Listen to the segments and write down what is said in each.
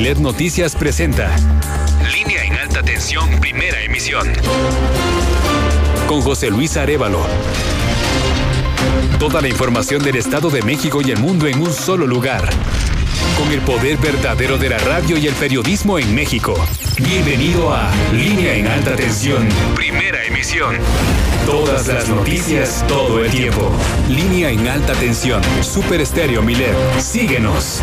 Milet Noticias presenta Línea en Alta Tensión, primera emisión. Con José Luis Arévalo. Toda la información del Estado de México y el mundo en un solo lugar. Con el poder verdadero de la radio y el periodismo en México. Bienvenido a Línea en Alta Tensión, primera emisión. Todas las noticias, todo el tiempo. Línea en Alta Tensión, Super Estéreo Milet. Síguenos.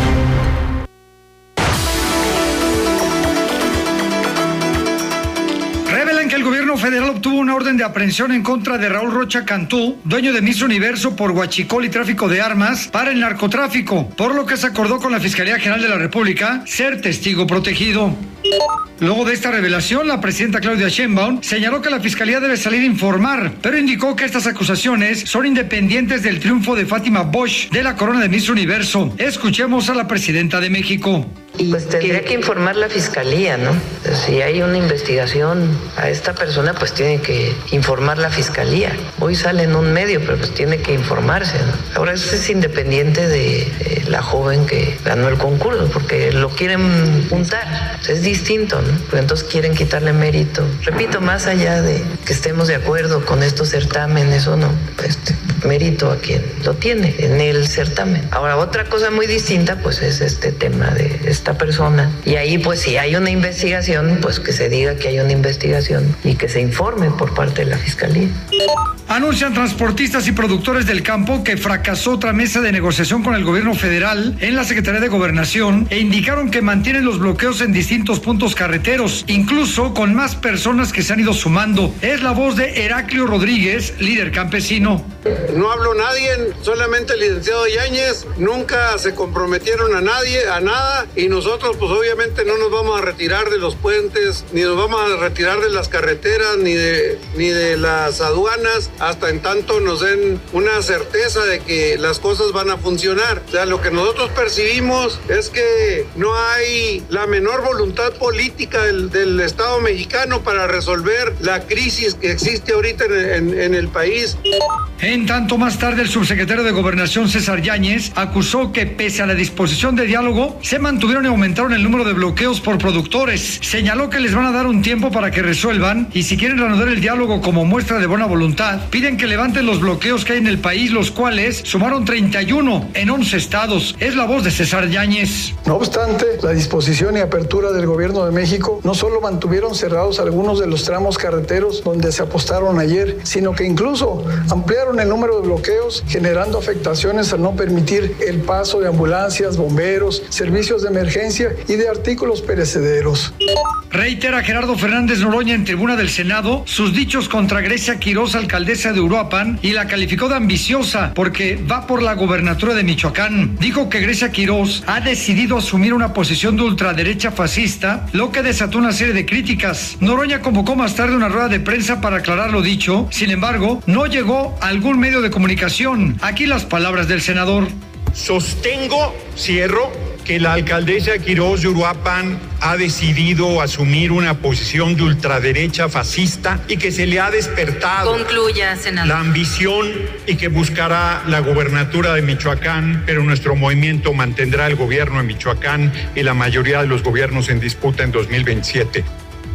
Revelan que el gobierno federal obtuvo una orden de aprehensión en contra de Raúl Rocha Cantú, dueño de Miss Universo, por huachicol y tráfico de armas para el narcotráfico, por lo que se acordó con la Fiscalía General de la República ser testigo protegido. Luego de esta revelación, la presidenta Claudia Sheinbaum señaló que la Fiscalía debe salir a informar, pero indicó que estas acusaciones son independientes del triunfo de Fátima Bosch de la corona de Miss Universo. Escuchemos a la presidenta de México. Pues tendría que informar la Fiscalía, ¿no? Si hay una investigación a esta persona, pues tiene que informar la Fiscalía. Hoy sale en un medio, pero pues tiene que informarse, ¿no? Ahora eso es independiente de la joven que ganó el concurso, porque lo quieren juntar. Es distinto, ¿no? Pero entonces quieren quitarle mérito. Repito, más allá de que estemos de acuerdo con estos certámenes o no, mérito a quien lo tiene en el certamen. Ahora, otra cosa muy distinta, pues es este tema de esta persona. Y ahí, pues si hay una investigación, pues que se diga que hay una investigación y que se informe por parte de la Fiscalía. Anuncian transportistas y productores del campo que fracasó otra mesa de negociación con el gobierno federal en la Secretaría de Gobernación e indicaron que mantienen los bloqueos en distintos puntos carreteros, incluso con más personas que se han ido sumando. Es la voz de Heraclio Rodríguez, líder campesino. No habló nadie, solamente el licenciado Yáñez. Nunca se comprometieron a nadie, a nada, y nosotros pues obviamente no nos vamos a retirar de los puentes, ni nos vamos a retirar de las carreteras, ni de las aduanas, hasta en tanto nos den una certeza de que las cosas van a funcionar. O sea, lo que nosotros percibimos es que no hay la menor voluntad política del Estado mexicano para resolver la crisis que existe ahorita en el país. En tanto, más tarde, el subsecretario de Gobernación, César Yáñez, acusó que pese a la disposición de diálogo, se mantuvieron y aumentaron el número de bloqueos por productores. Señaló que les van a dar un tiempo para que resuelvan y si quieren reanudar el diálogo como muestra de buena voluntad, piden que levanten los bloqueos que hay en el país, los cuales sumaron 31 en 11 estados. Es la voz de César Yáñez. No obstante, la disposición y apertura del gobierno de México no solo mantuvieron cerrados algunos de los tramos carreteros donde se apostaron ayer, sino que incluso ampliaron el número de bloqueos, generando afectaciones al no permitir el paso de ambulancias, bomberos, servicios de emergencia y de artículos perecederos. Reitera Gerardo Fernández Noroña en tribuna del Senado sus dichos contra Grecia Quirós, alcaldesa de Uruapan, y la calificó de ambiciosa porque va por la gobernatura de Michoacán. Dijo que Grecia Quirós ha decidido asumir una posición de ultraderecha fascista, lo que desató una serie de críticas. Noroña convocó más tarde una rueda de prensa para aclarar lo dicho, sin embargo, no llegó a algún medio de comunicación. Aquí las palabras del senador. Sostengo, que la alcaldesa Quirós de Uruapan ha decidido asumir una posición de ultraderecha fascista y que se le ha despertado Concluya, senador. La ambición y que buscará la gobernatura de Michoacán, pero nuestro movimiento mantendrá el gobierno de Michoacán y la mayoría de los gobiernos en disputa en 2027.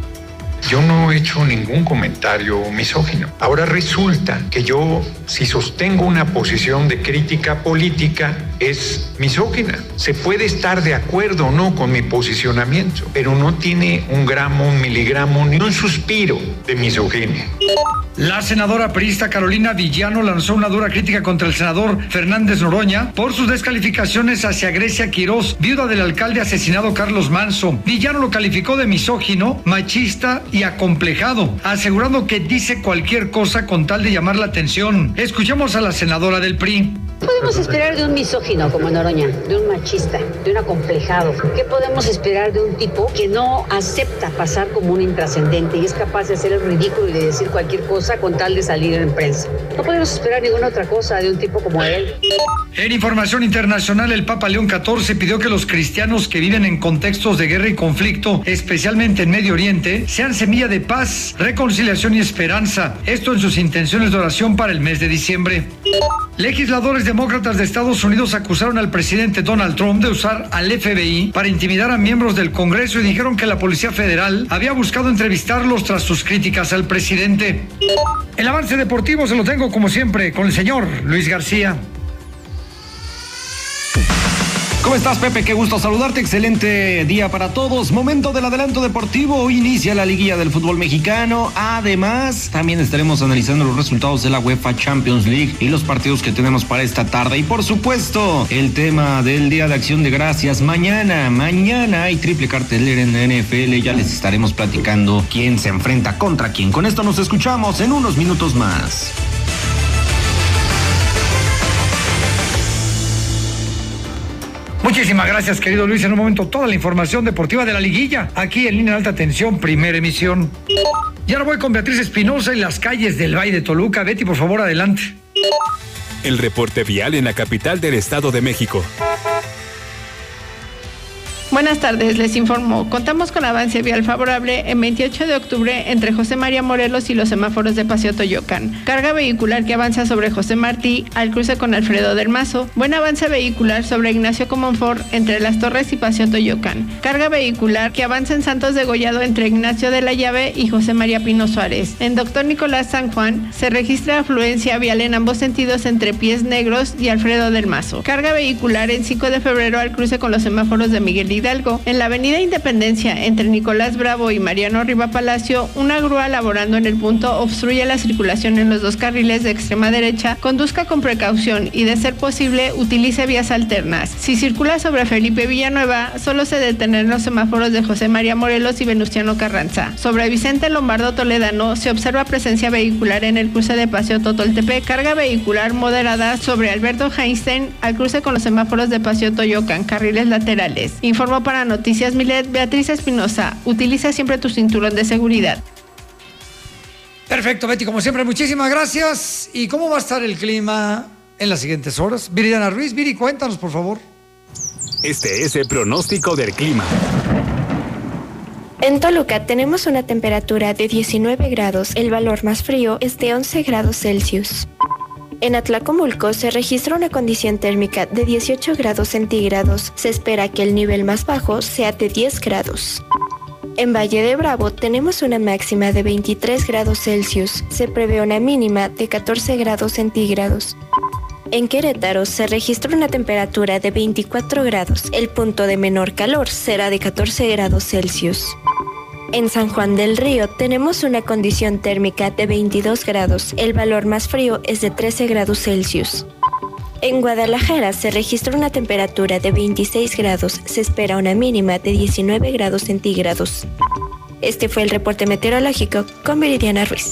Yo no he hecho ningún comentario misógino. Ahora resulta que yo, si sostengo una posición de crítica política, es misógina. Se puede estar de acuerdo o no con mi posicionamiento, pero no tiene un gramo, un miligramo, ni un suspiro de misoginia. La senadora priista Carolina Villano lanzó una dura crítica contra el senador Fernández Noroña por sus descalificaciones hacia Grecia Quirós, viuda del alcalde asesinado Carlos Manso. Villano lo calificó de misógino, machista y acomplejado, asegurando que dice cualquier cosa con tal de llamar la atención. Escuchemos a la senadora del PRI. ¿Qué podemos esperar de un misógino como Noroña, de un machista, de un acomplejado? ¿Qué podemos esperar de un tipo que no acepta pasar como un intrascendente y es capaz de hacer el ridículo y de decir cualquier cosa con tal de salir en prensa? No podemos esperar ninguna otra cosa de un tipo como él. En información internacional, el Papa León XIV pidió que los cristianos que viven en contextos de guerra y conflicto, especialmente en Medio Oriente, sean semilla de paz, reconciliación y esperanza. Esto en sus intenciones de oración para el mes de diciembre. Legisladores demócratas de Estados Unidos acusaron al presidente Donald Trump de usar al FBI para intimidar a miembros del Congreso y dijeron que la Policía Federal había buscado entrevistarlos tras sus críticas al presidente. El avance deportivo se lo tengo como siempre con el señor Luis García. ¿Cómo estás, Pepe? Qué gusto saludarte. Excelente día para todos. Momento del adelanto deportivo. Hoy inicia la liguilla del fútbol mexicano. Además, también estaremos analizando los resultados de la UEFA Champions League y los partidos que tenemos para esta tarde. Y por supuesto, el tema del Día de Acción de Gracias. Mañana hay triple cartelera en la NFL. Ya les estaremos platicando quién se enfrenta contra quién. Con esto nos escuchamos en unos minutos más. Muchísimas gracias, querido Luis. En un momento toda la información deportiva de la liguilla, aquí en Línea de Alta Tensión, primera emisión. Y ahora voy con Beatriz Espinosa en las calles del Valle de Toluca. Betty, por favor, adelante. El reporte vial en la capital del Estado de México. Buenas tardes, les informo. Contamos con avance vial favorable en 28 de octubre entre José María Morelos y los semáforos de Paseo Toyoacán. Carga vehicular que avanza sobre José Martí al cruce con Alfredo del Mazo. Buen avance vehicular sobre Ignacio Comonfort entre Las Torres y Paseo Toyoacán. Carga vehicular que avanza en Santos de Gollado entre Ignacio de la Llave y José María Pino Suárez. En Doctor Nicolás San Juan se registra afluencia vial en ambos sentidos entre Pies Negros y Alfredo del Mazo. Carga vehicular en 5 de febrero al cruce con los semáforos de Miguel Hidalgo. En la avenida Independencia, entre Nicolás Bravo y Mariano Riva Palacio, una grúa laborando en el punto obstruye la circulación en los dos carriles de extrema derecha. Conduzca con precaución y, de ser posible, utilice vías alternas. Si circula sobre Felipe Villanueva, solo se detendrán los semáforos de José María Morelos y Venustiano Carranza. Sobre Vicente Lombardo Toledano se observa presencia vehicular en el cruce de Paseo Totoltepec. Carga vehicular moderada sobre Alberto Einstein al cruce con los semáforos de Paseo Toyoacán, carriles laterales. Informó para Noticias Milet, Beatriz Espinosa. Utiliza siempre tu cinturón de seguridad. Perfecto, Betty, como siempre, muchísimas gracias. ¿Y cómo va a estar el clima en las siguientes horas? Viridiana Ruiz, Viri, cuéntanos, por favor. Este es el pronóstico del clima. En Toluca tenemos una temperatura de 19 grados. El valor más frío es de 11 grados Celsius. En Atlacomulco se registra una condición térmica de 18 grados centígrados. Se espera que el nivel más bajo sea de 10 grados. En Valle de Bravo tenemos una máxima de 23 grados Celsius. Se prevé una mínima de 14 grados centígrados. En Querétaro se registra una temperatura de 24 grados. El punto de menor calor será de 14 grados Celsius. En San Juan del Río tenemos una condición térmica de 22 grados. El valor más frío es de 13 grados Celsius. En Guadalajara se registra una temperatura de 26 grados. Se espera una mínima de 19 grados centígrados. Este fue el reporte meteorológico con Viridiana Ruiz.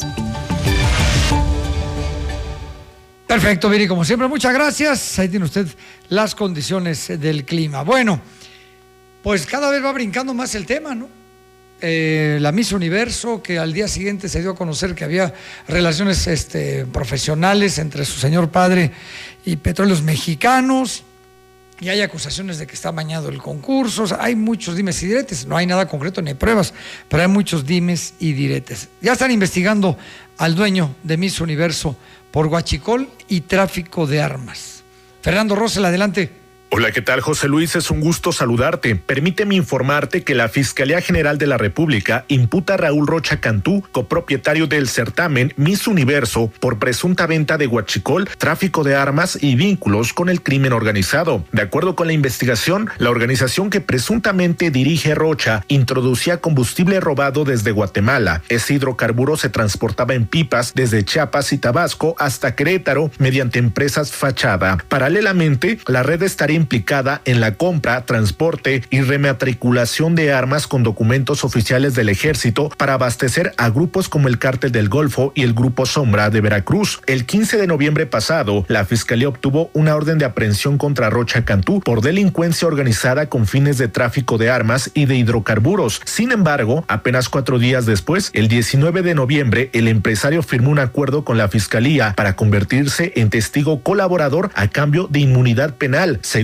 Perfecto, Viri, como siempre, muchas gracias. Ahí tiene usted las condiciones del clima. Bueno, pues cada vez va brincando más el tema, ¿no? La Miss Universo, que al día siguiente se dio a conocer que había relaciones profesionales entre su señor padre y Petróleos Mexicanos, y hay acusaciones de que está amañado el concurso. O sea, hay muchos dimes y diretes, no hay nada concreto ni pruebas, pero hay muchos dimes y diretes. Ya están investigando al dueño de Miss Universo por huachicol y tráfico de armas. Fernando Rosell, adelante. Hola, ¿qué tal, José Luis? Es un gusto saludarte. Permíteme informarte que la Fiscalía General de la República imputa a Raúl Rocha Cantú, copropietario del certamen Miss Universo, por presunta venta de huachicol, tráfico de armas y vínculos con el crimen organizado. De acuerdo con la investigación, la organización que presuntamente dirige Rocha introducía combustible robado desde Guatemala. Ese hidrocarburo se transportaba en pipas desde Chiapas y Tabasco hasta Querétaro mediante empresas fachada. Paralelamente, la red estaría implicada en la compra, transporte y rematriculación de armas con documentos oficiales del Ejército para abastecer a grupos como el Cártel del Golfo y el Grupo Sombra de Veracruz. El 15 de noviembre pasado, la Fiscalía obtuvo una orden de aprehensión contra Rocha Cantú por delincuencia organizada con fines de tráfico de armas y de hidrocarburos. Sin embargo, apenas 4 días después, el 19 de noviembre, el empresario firmó un acuerdo con la Fiscalía para convertirse en testigo colaborador a cambio de inmunidad penal. Según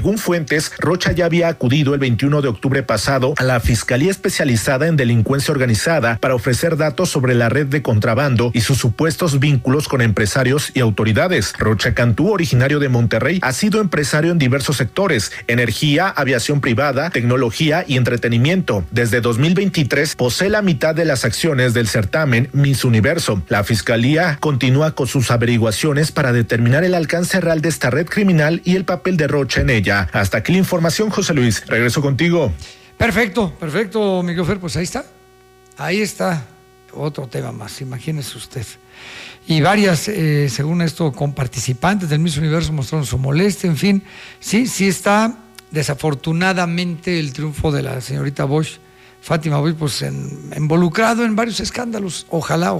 Según fuentes, Rocha ya había acudido el 21 de octubre pasado a la Fiscalía Especializada en Delincuencia Organizada para ofrecer datos sobre la red de contrabando y sus supuestos vínculos con empresarios y autoridades. Rocha Cantú, originario de Monterrey, ha sido empresario en diversos sectores: energía, aviación privada, tecnología y entretenimiento. Desde 2023 posee la mitad de las acciones del certamen Miss Universo. La Fiscalía continúa con sus averiguaciones para determinar el alcance real de esta red criminal y el papel de Rocha en ella. Hasta aquí la información, José Luis. Regreso contigo. Perfecto, Miguel Fer, pues ahí está otro tema más, imagínese usted. Y varias, según esto, con participantes del Miss Universo mostraron su molestia, en fin, sí está desafortunadamente el triunfo de la señorita Bosch, Fátima Bosch, pues involucrado en varios escándalos. Ojalá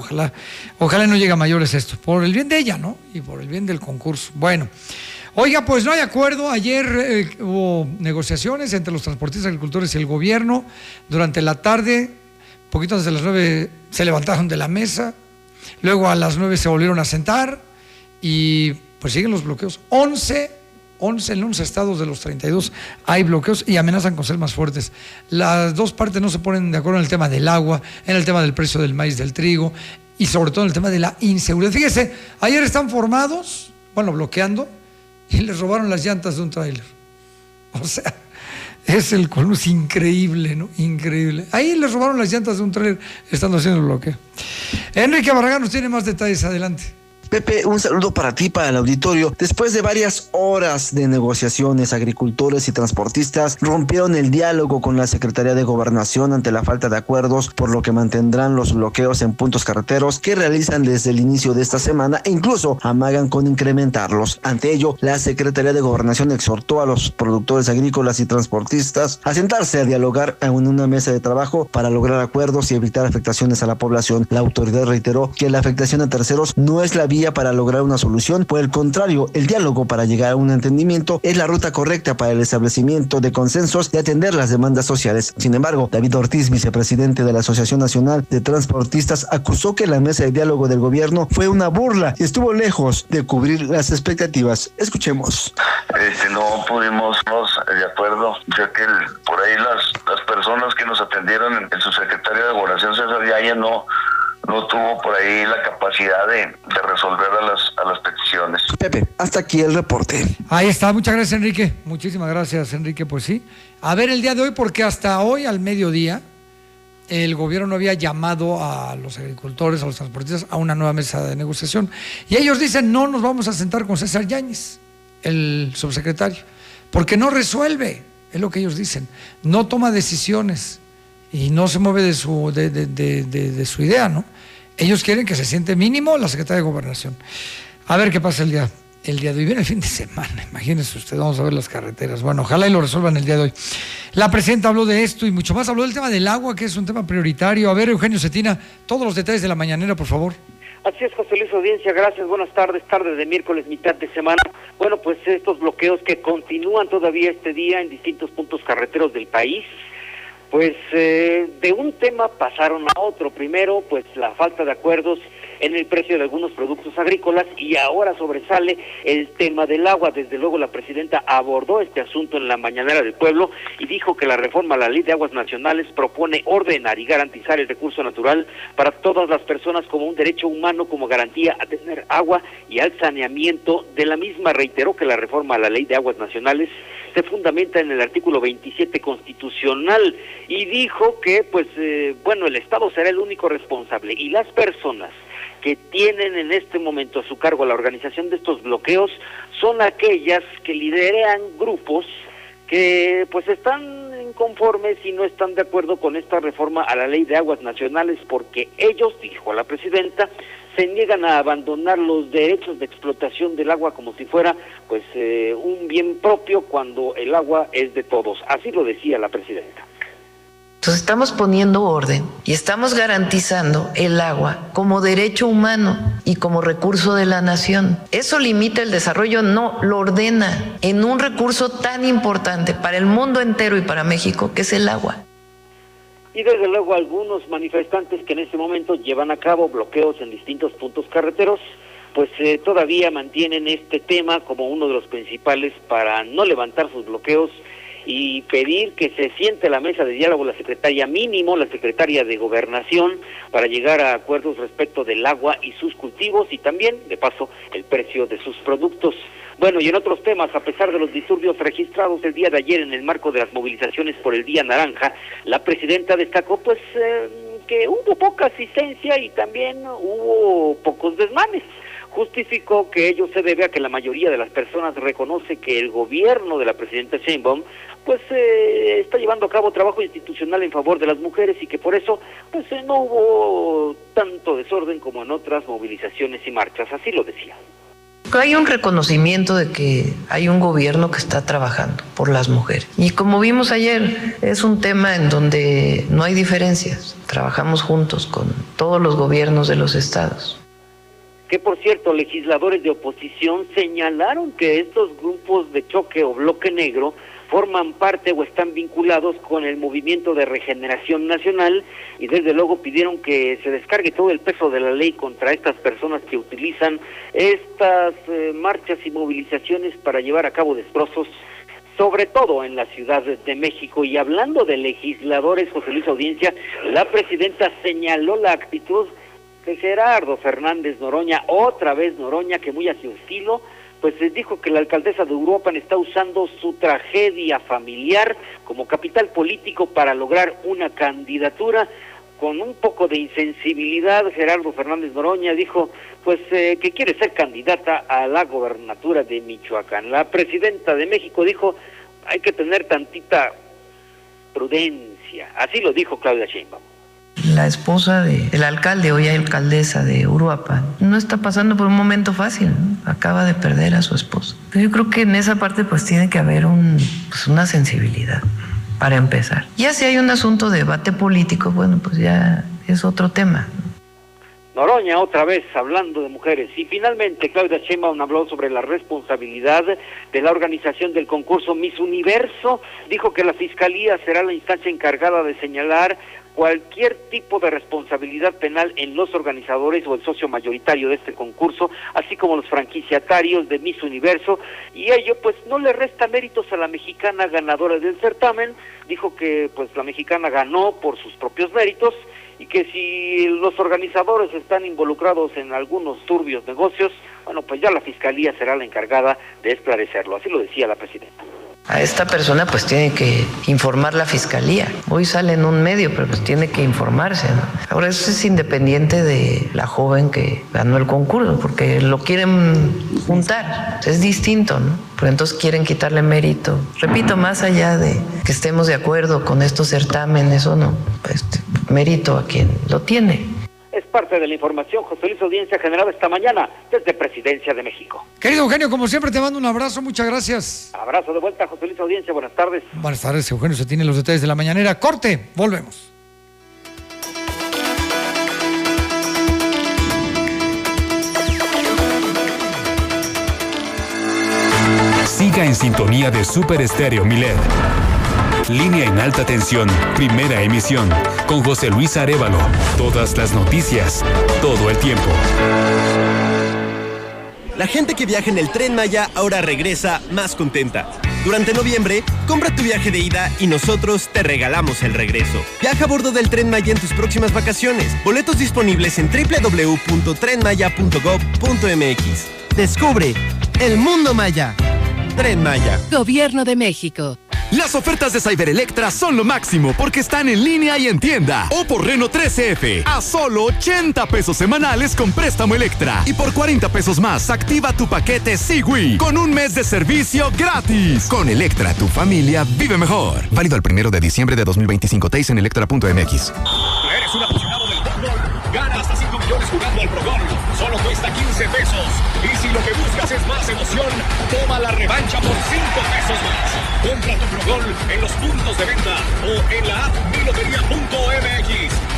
no llegue a mayores esto, por el bien de ella, ¿no? Y por el bien del concurso. Bueno, oiga, pues no hay acuerdo. Ayer hubo negociaciones entre los transportistas, agricultores y el gobierno. Durante la tarde, poquito antes de las 9, se levantaron de la mesa. Luego a las 9 se volvieron a sentar y pues siguen los bloqueos. 11 en 11 estados de los 32 hay bloqueos y amenazan con ser más fuertes. Las dos partes no se ponen de acuerdo en el tema del agua, en el tema del precio del maíz, del trigo y sobre todo en el tema de la inseguridad. Fíjese, ayer están formados, bloqueando, y les robaron las llantas de un tráiler. O sea, es el colmo, es increíble, ¿no? Increíble. Ahí les robaron las llantas de un tráiler estando haciendo el bloqueo. Enrique Barragán nos tiene más detalles, adelante. Pepe, un saludo para ti, para el auditorio. Después de varias horas de negociaciones, agricultores y transportistas rompieron el diálogo con la Secretaría de Gobernación ante la falta de acuerdos, por lo que mantendrán los bloqueos en puntos carreteros que realizan desde el inicio de esta semana e incluso amagan con incrementarlos. Ante ello, la Secretaría de Gobernación exhortó a los productores agrícolas y transportistas a sentarse a dialogar en una mesa de trabajo para lograr acuerdos y evitar afectaciones a la población. La autoridad reiteró que la afectación a terceros no es la vía para lograr una solución. Por el contrario, el diálogo para llegar a un entendimiento es la ruta correcta para el establecimiento de consensos y atender las demandas sociales. Sin embargo, David Ortiz, vicepresidente de la Asociación Nacional de Transportistas, acusó que la mesa de diálogo del gobierno fue una burla y estuvo lejos de cubrir las expectativas. Escuchemos. No pudimos de acuerdo, ya que por ahí las personas que nos atendieron, el subsecretario de Gobernación, César Yáñez, no tuvo por ahí la capacidad de resolver a las peticiones. Pepe, hasta aquí el reporte. Ahí está, muchas gracias, Enrique. Muchísimas gracias, Enrique. Pues sí, a ver el día de hoy, porque hasta hoy al mediodía el gobierno no había llamado a los agricultores, a los transportistas, a una nueva mesa de negociación. Y ellos dicen, no nos vamos a sentar con César Yáñez, el subsecretario, porque no resuelve, es lo que ellos dicen. No toma decisiones y no se mueve de su idea, ¿no? Ellos quieren que se siente mínimo la Secretaría de Gobernación. A ver qué pasa el día de hoy. Viene el fin de semana, imagínense usted, vamos a ver las carreteras. Bueno, ojalá y lo resuelvan el día de hoy. La presidenta habló de esto y mucho más. Habló del tema del agua, que es un tema prioritario. A ver, Eugenio Cetina, todos los detalles de la mañanera, por favor. Así es, José Luis, audiencia, gracias, buenas tardes, tarde de miércoles, mitad de semana. Bueno, pues estos bloqueos que continúan todavía este día en distintos puntos carreteros del país, pues de un tema pasaron a otro. Primero, pues la falta de acuerdos en el precio de algunos productos agrícolas y ahora sobresale el tema del agua. Desde luego la presidenta abordó este asunto en la mañanera del pueblo y dijo que la reforma a la Ley de Aguas Nacionales propone ordenar y garantizar el recurso natural para todas las personas como un derecho humano, como garantía a tener agua y al saneamiento de la misma. Reiteró que la reforma a la Ley de Aguas Nacionales se fundamenta en el artículo 27 constitucional y dijo que el Estado será el único responsable y las personas que tienen en este momento a su cargo la organización de estos bloqueos son aquellas que lideran grupos que pues están inconformes y no están de acuerdo con esta reforma a la Ley de Aguas Nacionales, porque ellos, dijo la presidenta, se niegan a abandonar los derechos de explotación del agua como si fuera un bien propio, cuando el agua es de todos. Así lo decía la presidenta. Entonces estamos poniendo orden y estamos garantizando el agua como derecho humano y como recurso de la nación. ¿Eso limita el desarrollo? No, lo ordena en un recurso tan importante para el mundo entero y para México, que es el agua. Y desde luego algunos manifestantes que en este momento llevan a cabo bloqueos en distintos puntos carreteros, pues todavía mantienen este tema como uno de los principales para no levantar sus bloqueos y pedir que se siente a la mesa de diálogo la secretaria de Gobernación, para llegar a acuerdos respecto del agua y sus cultivos y también, de paso, el precio de sus productos. Bueno, y en otros temas, a pesar de los disturbios registrados el día de ayer en el marco de las movilizaciones por el Día Naranja, la presidenta destacó pues que hubo poca asistencia y también hubo pocos desmanes. Justificó que ello se debe a que la mayoría de las personas reconoce que el gobierno de la presidenta Sheinbaum pues está llevando a cabo trabajo institucional en favor de las mujeres y que por eso pues no hubo tanto desorden como en otras movilizaciones y marchas, así lo decía. Hay un reconocimiento de que hay un gobierno que está trabajando por las mujeres. Y como vimos ayer, es un tema en donde no hay diferencias. Trabajamos juntos con todos los gobiernos de los estados. Que por cierto, legisladores de oposición señalaron que estos grupos de choque o bloque negro forman parte o están vinculados con el Movimiento de Regeneración Nacional y desde luego pidieron que se descargue todo el peso de la ley contra estas personas que utilizan estas marchas y movilizaciones para llevar a cabo destrozos, sobre todo en la Ciudad de México. Y hablando de legisladores, José Luis Audiencia, la presidenta señaló la actitud de Gerardo Fernández Noroña, otra vez Noroña, que muy a su estilo, pues dijo que la alcaldesa de Uruapan está usando su tragedia familiar como capital político para lograr una candidatura. Con un poco de insensibilidad, Gerardo Fernández Noroña dijo pues que quiere ser candidata a la gobernatura de Michoacán. La presidenta de México dijo, hay que tener tantita prudencia, así lo dijo Claudia Sheinbaum. La esposa del alcalde, hoy alcaldesa de Uruapan, no está pasando por un momento fácil, ¿no? Acaba de perder a su esposo. Yo creo que en esa parte pues tiene que haber una sensibilidad, para empezar. Ya si hay un asunto de debate político, bueno, pues ya es otro tema. Noroña otra vez hablando de mujeres. Y finalmente Claudia Sheinbaum habló sobre la responsabilidad de la organización del concurso Miss Universo. Dijo que la Fiscalía será la instancia encargada de señalar cualquier tipo de responsabilidad penal en los organizadores o el socio mayoritario de este concurso, así como los franquiciatarios de Miss Universo, y ello pues no le resta méritos a la mexicana ganadora del certamen. Dijo que pues la mexicana ganó por sus propios méritos y que si los organizadores están involucrados en algunos turbios negocios, bueno, pues ya la Fiscalía será la encargada de esclarecerlo, así lo decía la presidenta. A esta persona pues tiene que informar la Fiscalía. Hoy sale en un medio, pero pues tiene que informarse, ¿no? Ahora eso es independiente de la joven que ganó el concurso, porque lo quieren juntar, es distinto, ¿no? Pero entonces quieren quitarle mérito. Repito, más allá de que estemos de acuerdo con estos certámenes o no, pues mérito a quien lo tiene. Es parte de la información, José Luis Audiencia, generada esta mañana desde Presidencia de México. Querido Eugenio, como siempre te mando un abrazo, muchas gracias. Abrazo de vuelta, José Luis Audiencia, buenas tardes. Buenas tardes, Eugenio, se tienen los detalles de la mañanera. Corte, volvemos. Siga en sintonía de Super Estéreo Milet. Línea en alta tensión, primera emisión, con José Luis Arévalo. Todas las noticias, todo el tiempo. La gente que viaja en el Tren Maya ahora regresa más contenta. Durante noviembre, compra tu viaje de ida y nosotros te regalamos el regreso. Viaja a bordo del Tren Maya en tus próximas vacaciones. Boletos disponibles en www.trenmaya.gov.mx. Descubre el mundo Maya. Tren Maya. Gobierno de México. Las ofertas de Cyberelectra son lo máximo porque están en línea y en tienda. Oppo Reno 13F a solo 80 pesos semanales con préstamo Electra. Y por 40 pesos más, activa tu paquete Sigui con un mes de servicio gratis. Con Electra, tu familia vive mejor. Válido el 1 de diciembre de 2025. Teis en electra.mx. ¿Eres un apasionado del fútbol? Gana hasta 5 millones jugando al ProGol. Solo cuesta 15 pesos. Y si lo que buscas es más emoción, toma la revancha por 5 pesos más. Compra tu ProGol en los puntos de venta o en la app milotería.mx.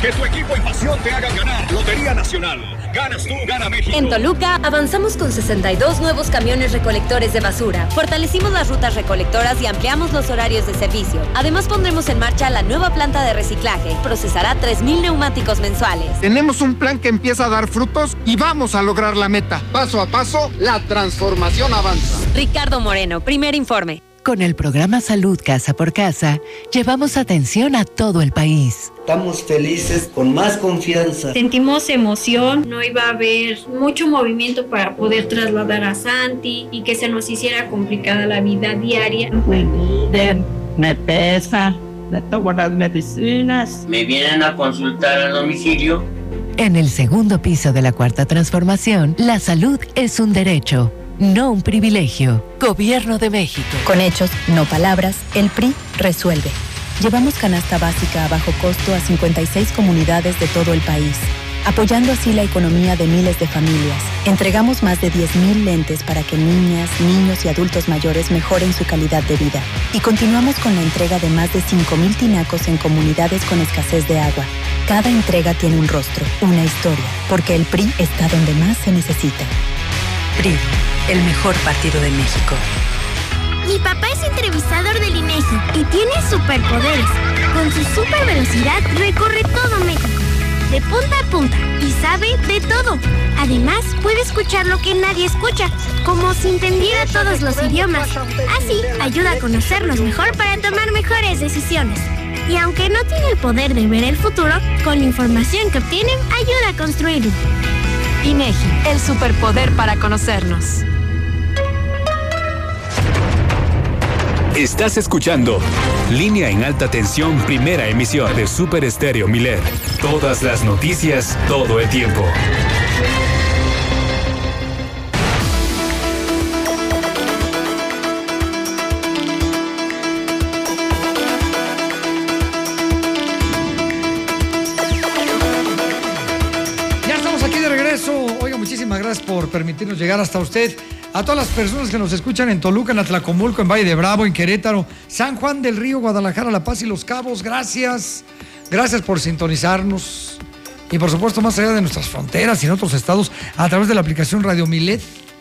Que tu equipo y pasión te hagan ganar. Lotería Nacional. Ganas tú, gana México. En Toluca avanzamos con 62 nuevos camiones recolectores de basura. Fortalecimos las rutas recolectoras y ampliamos los horarios de servicio. Además pondremos en marcha la nueva planta de reciclaje. Procesará 3,000 neumáticos mensuales. Tenemos un plan que empieza a dar frutos y vamos a lograr la meta. Paso a paso, la transformación avanza. Ricardo Moreno, primer informe. Con el programa Salud Casa por Casa, llevamos atención a todo el país. Estamos felices, con más confianza. Sentimos emoción, no iba a haber mucho movimiento para poder trasladar a Santi y que se nos hiciera complicada la vida diaria. Me pesa, le tomo las medicinas. Me vienen a consultar al domicilio. En el segundo piso de la Cuarta Transformación, la salud es un derecho, no un privilegio. Gobierno de México. Con hechos, no palabras, el PRI resuelve. Llevamos canasta básica a bajo costo a 56 comunidades de todo el país, apoyando así la economía de miles de familias. Entregamos más de 10,000 lentes para que niñas, niños y adultos mayores mejoren su calidad de vida. Y continuamos con la entrega de más de 5,000 tinacos en comunidades con escasez de agua. Cada entrega tiene un rostro, una historia, porque el PRI está donde más se necesita. PRI, el mejor partido de México. Mi papá es entrevistador del INEGI y tiene superpoderes. Con su supervelocidad recorre todo México, de punta a punta, y sabe de todo. Además, puede escuchar lo que nadie escucha, como si entendiera todos los idiomas. Así, ayuda a conocernos mejor para tomar mejores decisiones. Y aunque no tiene el poder de ver el futuro, con la información que obtiene, ayuda a construirlo. INEGI, el superpoder para conocernos. Estás escuchando Línea en Alta Tensión, primera emisión de Super Estéreo Milet. Todas las noticias, todo el tiempo. Ya estamos aquí de regreso. Oiga, muchísimas gracias por permitirnos llegar hasta usted. A todas las personas que nos escuchan en Toluca, en Atlacomulco, en Valle de Bravo, en Querétaro, San Juan del Río, Guadalajara, La Paz y Los Cabos, gracias. Gracias por sintonizarnos. Y por supuesto, más allá de nuestras fronteras y en otros estados, a través de la aplicación Radio Milet.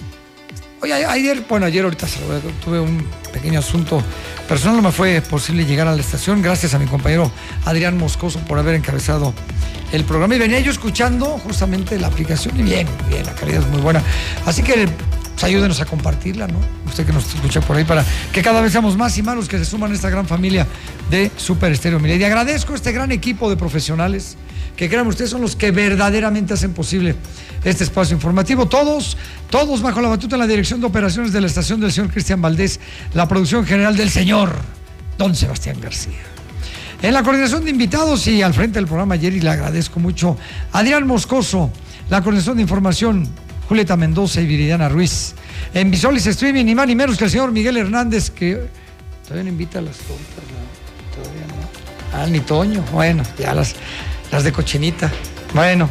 Oye, ayer ahorita tuve un pequeño asunto personal, no me fue posible llegar a la estación, gracias a mi compañero Adrián Moscoso por haber encabezado el programa. Y venía yo escuchando justamente la aplicación y bien, la calidad es muy buena. Así que pues ayúdenos a compartirla, ¿no? Usted que nos escucha por ahí, para que cada vez seamos más y más los que se suman a esta gran familia de Super Estéreo Milet. Y agradezco a este gran equipo de profesionales que, créanme ustedes, son los que verdaderamente hacen posible este espacio informativo. Todos bajo la batuta en la dirección de operaciones de la estación del señor Cristian Valdés, la producción general del señor don Sebastián García. En la coordinación de invitados y al frente del programa ayer, y le agradezco mucho, Adrián Moscoso, la coordinación de información, Julieta Mendoza y Viridiana Ruiz. En Visualis Streaming, ni más ni menos que el señor Miguel Hernández, que todavía no invita a las tortas, ¿no? Todavía no. Ni Toño. Bueno, ya las de cochinita. Bueno,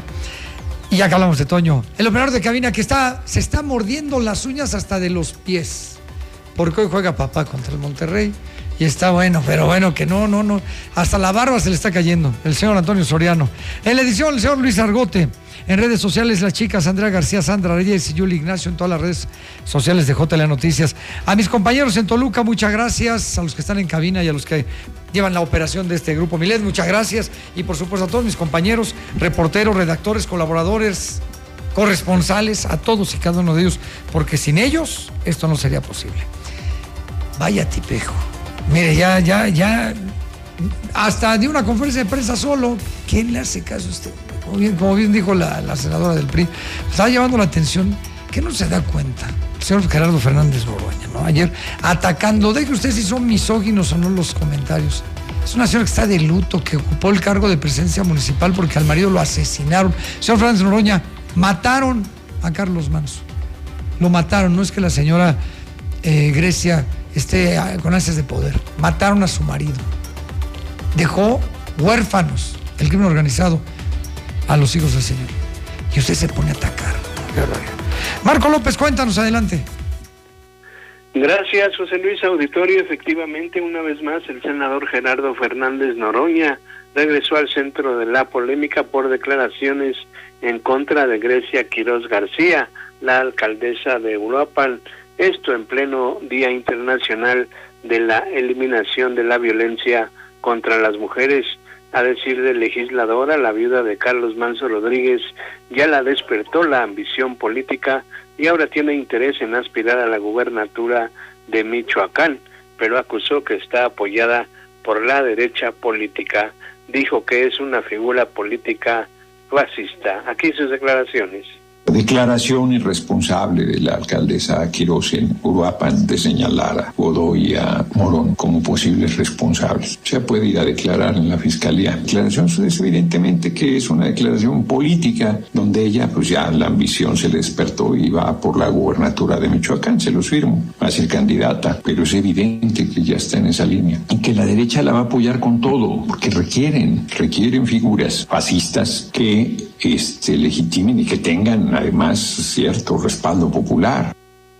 y ya que hablamos de Toño, el operador de cabina que se está mordiendo las uñas hasta de los pies, porque hoy juega papá contra el Monterrey. Y está bueno, pero bueno, que no. Hasta la barba se le está cayendo. El señor Antonio Soriano. En la edición, el señor Luis Argote. En redes sociales, las chicas Andrea García, Sandra Reyes y Yuli Ignacio. En todas las redes sociales de JLA Noticias. A mis compañeros en Toluca, muchas gracias. A los que están en cabina y a los que llevan la operación de este grupo Milet, muchas gracias. Y por supuesto a todos mis compañeros, reporteros, redactores, colaboradores, corresponsales, a todos y cada uno de ellos, porque sin ellos esto no sería posible. Vaya tipejo. Mire, ya, hasta de una conferencia de prensa solo, ¿quién le hace caso a usted? Como bien dijo la senadora del PRI, estaba llevando la atención, que no se da cuenta, el señor Gerardo Fernández Borgoña, ¿no? Ayer atacando, deje usted si son misóginos o no los comentarios. Es una señora que está de luto, que ocupó el cargo de presidencia municipal porque al marido lo asesinaron. Señor Fernández Noroña, mataron a Carlos Manso. Lo mataron, no es que la señora Grecia esté con ansias de poder. Mataron a su marido. Dejó huérfanos, el crimen organizado, a los hijos del señor. Y usted se pone a atacar. Marco López, cuéntanos, adelante. Gracias, José Luis. Auditorio, efectivamente, una vez más, el senador Gerardo Fernández Noroña regresó al centro de la polémica por declaraciones en contra de Grecia Quirós García, la alcaldesa de Uruapan, esto en pleno Día Internacional de la Eliminación de la Violencia contra las Mujeres. A decir de legisladora, la viuda de Carlos Manso Rodríguez ya la despertó la ambición política y ahora tiene interés en aspirar a la gubernatura de Michoacán, pero acusó que está apoyada por la derecha política. Dijo que es una figura política fascista. Aquí sus declaraciones. Declaración irresponsable de la alcaldesa Quirós en Uruapan de señalar a Godoy y a Morón como posibles responsables. Se puede ir a declarar en la fiscalía. La declaración es evidentemente que es una declaración política donde ella pues ya la ambición se le despertó y va por la gubernatura de Michoacán, se los firmo, va a ser candidata, pero es evidente que ya está en esa línea y que la derecha la va a apoyar con todo, porque requieren figuras fascistas que legitimen y que tengan además cierto respaldo popular.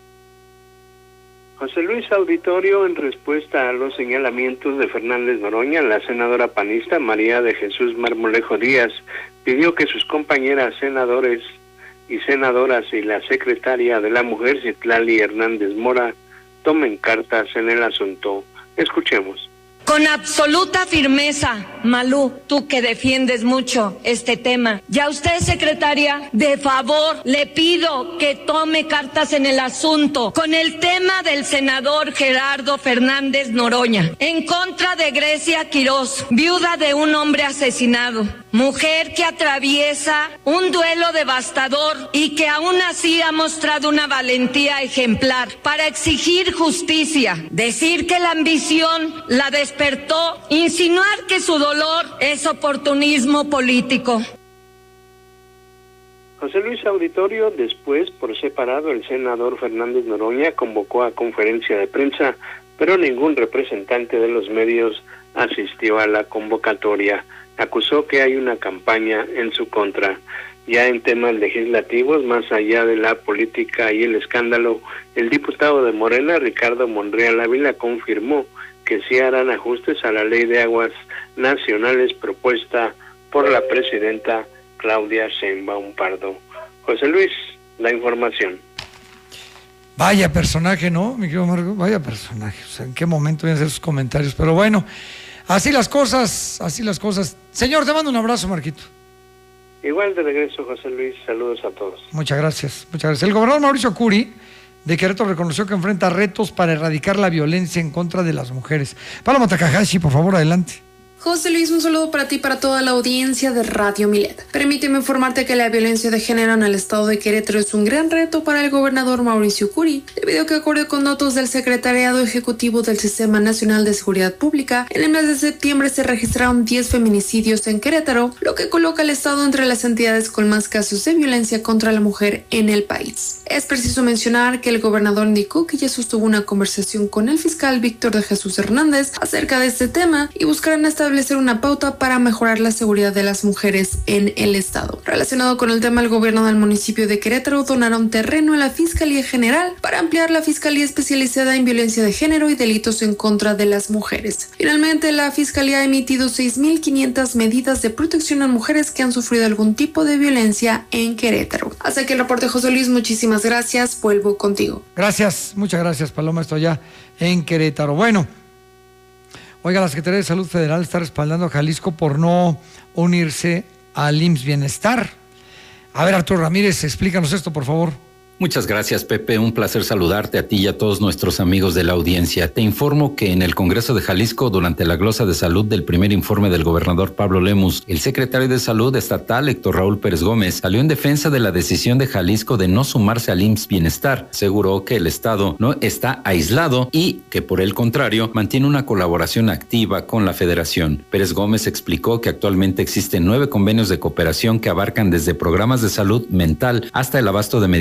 José Luis, auditorio, en respuesta a los señalamientos de Fernández Noroña, la senadora panista María de Jesús Marmolejo Díaz pidió que sus compañeras senadores y senadoras y la secretaria de la Mujer, Citlali Hernández Mora, tomen cartas en el asunto. Escuchemos. Con absoluta firmeza, Malú, tú que defiendes mucho este tema, ya usted, secretaria, de favor, le pido que tome cartas en el asunto con el tema del senador Gerardo Fernández Noroña, en contra de Grecia Quirós, viuda de un hombre asesinado, mujer que atraviesa un duelo devastador y que aún así ha mostrado una valentía ejemplar para exigir justicia, decir que la ambición la despertó, insinuar que su dolor es oportunismo político. José Luis, auditorio, después, por separado, el senador Fernández Noroña convocó a conferencia de prensa, pero ningún representante de los medios asistió a la convocatoria. Acusó que hay una campaña en su contra. Ya en temas legislativos, más allá de la política y el escándalo, el diputado de Morena, Ricardo Monreal Ávila, confirmó que sí harán ajustes a la Ley de Aguas Nacionales propuesta por la presidenta Claudia Sheinbaum Pardo. José Luis, la información. Vaya personaje, ¿no, mi querido Marco? Vaya personaje. O sea, ¿en qué momento voy a hacer sus comentarios? Pero bueno, así las cosas, así las cosas. Señor, te mando un abrazo, Marquito. Igual de regreso, José Luis. Saludos a todos. Muchas gracias, muchas gracias. El gobernador Mauricio Curi de Querétaro reconoció que enfrenta retos para erradicar la violencia en contra de las mujeres. Paloma Takahashi, por favor, adelante. José Luis, un saludo para ti y para toda la audiencia de Radio Milet. Permíteme informarte que la violencia de género en el estado de Querétaro es un gran reto para el gobernador Mauricio Curi, debido a que, de acuerdo con datos del Secretariado Ejecutivo del Sistema Nacional de Seguridad Pública, en el mes de septiembre se registraron 10 feminicidios en Querétaro, lo que coloca al estado entre las entidades con más casos de violencia contra la mujer en el país. Es preciso mencionar que el gobernador indicó que ya sostuvo una conversación con el fiscal Víctor de Jesús Hernández acerca de este tema y buscarán establecer una pauta para mejorar la seguridad de las mujeres en el estado. Relacionado con el tema, el gobierno del municipio de Querétaro donaron terreno a la Fiscalía General para ampliar la Fiscalía Especializada en Violencia de Género y Delitos en contra de las mujeres. Finalmente, la Fiscalía ha emitido 6.500 medidas de protección a mujeres que han sufrido algún tipo de violencia en Querétaro. Hasta aquí el reporte, José Luis. Muchísimas gracias. Vuelvo contigo. Gracias, muchas gracias, Paloma. Estoy allá en Querétaro. Bueno, oiga, la Secretaría de Salud Federal está respaldando a Jalisco por no unirse al IMSS Bienestar. A ver, Arturo Ramírez, explícanos esto, por favor. Muchas gracias, Pepe. Un placer saludarte a ti y a todos nuestros amigos de la audiencia. Te informo que en el Congreso de Jalisco, durante la glosa de salud del primer informe del gobernador Pablo Lemus, el secretario de Salud estatal, Héctor Raúl Pérez Gómez, salió en defensa de la decisión de Jalisco de no sumarse al IMSS Bienestar. Aseguró que el Estado no está aislado y que, por el contrario, mantiene una colaboración activa con la Federación. Pérez Gómez explicó que actualmente existen 9 convenios de cooperación que abarcan desde programas de salud mental hasta el abasto de medicamentos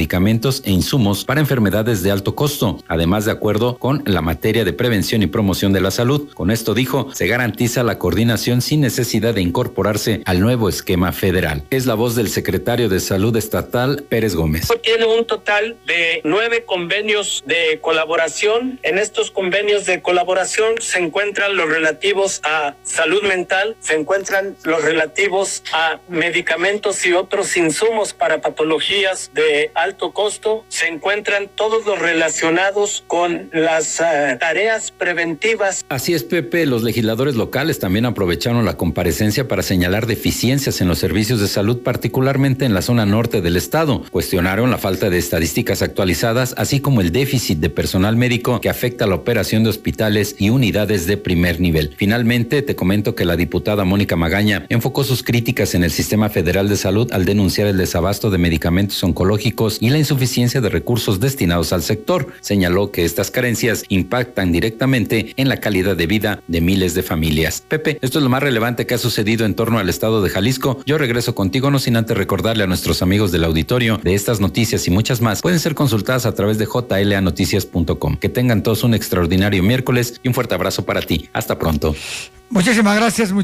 medicamentos e insumos para enfermedades de alto costo, además de acuerdo con la materia de prevención y promoción de la salud. Con esto, dijo, se garantiza la coordinación sin necesidad de incorporarse al nuevo esquema federal. Es la voz del secretario de Salud estatal, Pérez Gómez. Tiene un total de 9 convenios de colaboración. En estos convenios de colaboración se encuentran los relativos a salud mental, se encuentran los relativos a medicamentos y otros insumos para patologías de alto costo, se encuentran todos los relacionados con las tareas preventivas. Así es, Pepe, los legisladores locales también aprovecharon la comparecencia para señalar deficiencias en los servicios de salud, particularmente en la zona norte del estado. Cuestionaron la falta de estadísticas actualizadas, así como el déficit de personal médico que afecta la operación de hospitales y unidades de primer nivel. Finalmente, te comento que la diputada Mónica Magaña enfocó sus críticas en el Sistema Federal de Salud al denunciar el desabasto de medicamentos oncológicos y la insuficiencia de recursos destinados al sector. Señaló que estas carencias impactan directamente en la calidad de vida de miles de familias. Pepe, esto es lo más relevante que ha sucedido en torno al estado de Jalisco. Yo regreso contigo, no sin antes recordarle a nuestros amigos del auditorio de estas noticias y muchas más pueden ser consultadas a través de jlanoticias.com. Que tengan todos un extraordinario miércoles y un fuerte abrazo para ti. Hasta pronto. Muchísimas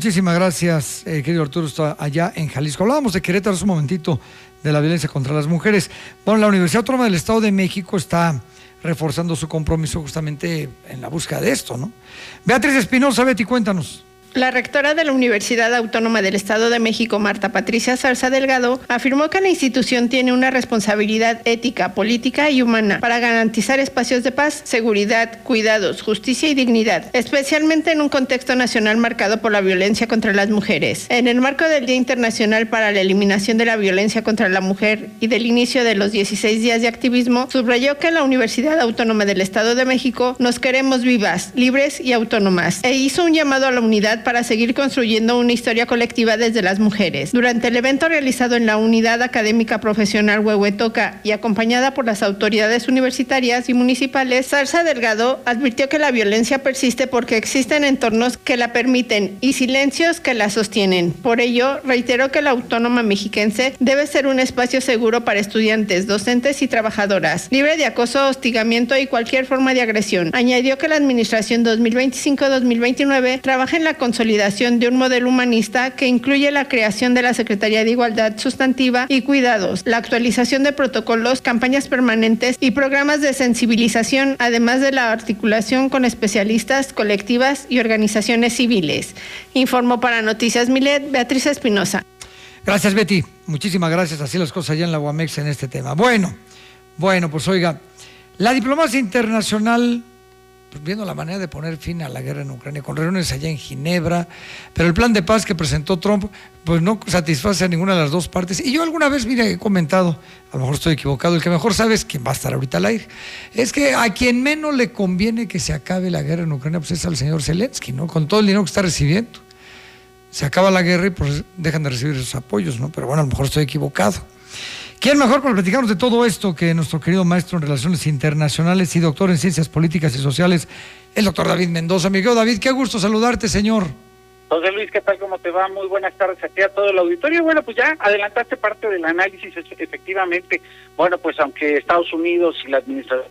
gracias, querido Arturo, está allá en Jalisco. Hablábamos de Querétaro hace un momentito, de la violencia contra las mujeres. Bueno, la Universidad Autónoma del Estado de México está reforzando su compromiso justamente en la búsqueda de esto, ¿no? Beatriz Espinosa, Betty, cuéntanos. La rectora de la Universidad Autónoma del Estado de México, Marta Patricia Zarza Delgado, afirmó que la institución tiene una responsabilidad ética, política y humana para garantizar espacios de paz, seguridad, cuidados, justicia y dignidad, especialmente en un contexto nacional marcado por la violencia contra las mujeres. En el marco del Día Internacional para la Eliminación de la Violencia contra la Mujer y del inicio de los 16 días de activismo, subrayó que en la Universidad Autónoma del Estado de México nos queremos vivas, libres y autónomas, e hizo un llamado a la unidad para seguir construyendo una historia colectiva desde las mujeres. Durante el evento realizado en la Unidad Académica Profesional Huehuetoca y acompañada por las autoridades universitarias y municipales, Zarza Delgado advirtió que la violencia persiste porque existen entornos que la permiten y silencios que la sostienen. Por ello, reiteró que la Autónoma Mexiquense debe ser un espacio seguro para estudiantes, docentes y trabajadoras, libre de acoso, hostigamiento y cualquier forma de agresión. Añadió que la administración 2025-2029 trabaja en la consolidación de un modelo humanista que incluye la creación de la Secretaría de Igualdad Sustantiva y Cuidados, la actualización de protocolos, campañas permanentes y programas de sensibilización, además de la articulación con especialistas, colectivas y organizaciones civiles. Informó para Noticias Milet, Beatriz Espinosa. Gracias, Betty. Muchísimas gracias. Así las cosas allá en la UAMEX en este tema. Bueno, pues oiga, la diplomacia internacional, pues viendo la manera de poner fin a la guerra en Ucrania, con reuniones allá en Ginebra, pero el plan de paz que presentó Trump, pues no satisface a ninguna de las dos partes. Y yo alguna vez, mire, he comentado, a lo mejor estoy equivocado, el que mejor sabe es quién va a estar ahorita al aire, es que a quien menos le conviene que se acabe la guerra en Ucrania, pues es al señor Zelensky, ¿no? Con todo el dinero que está recibiendo. Se acaba la guerra y pues dejan de recibir esos apoyos, ¿no? Pero bueno, a lo mejor estoy equivocado. ¿Quién mejor para platicarnos de todo esto que nuestro querido maestro en Relaciones Internacionales y doctor en Ciencias Políticas y Sociales, el doctor David Mendoza? Amigo David, qué gusto saludarte, señor. José Luis, ¿qué tal? ¿Cómo te va? Muy buenas tardes aquí a todo el auditorio. Bueno, pues ya adelantaste parte del análisis, efectivamente. Bueno, pues aunque Estados Unidos y la administración,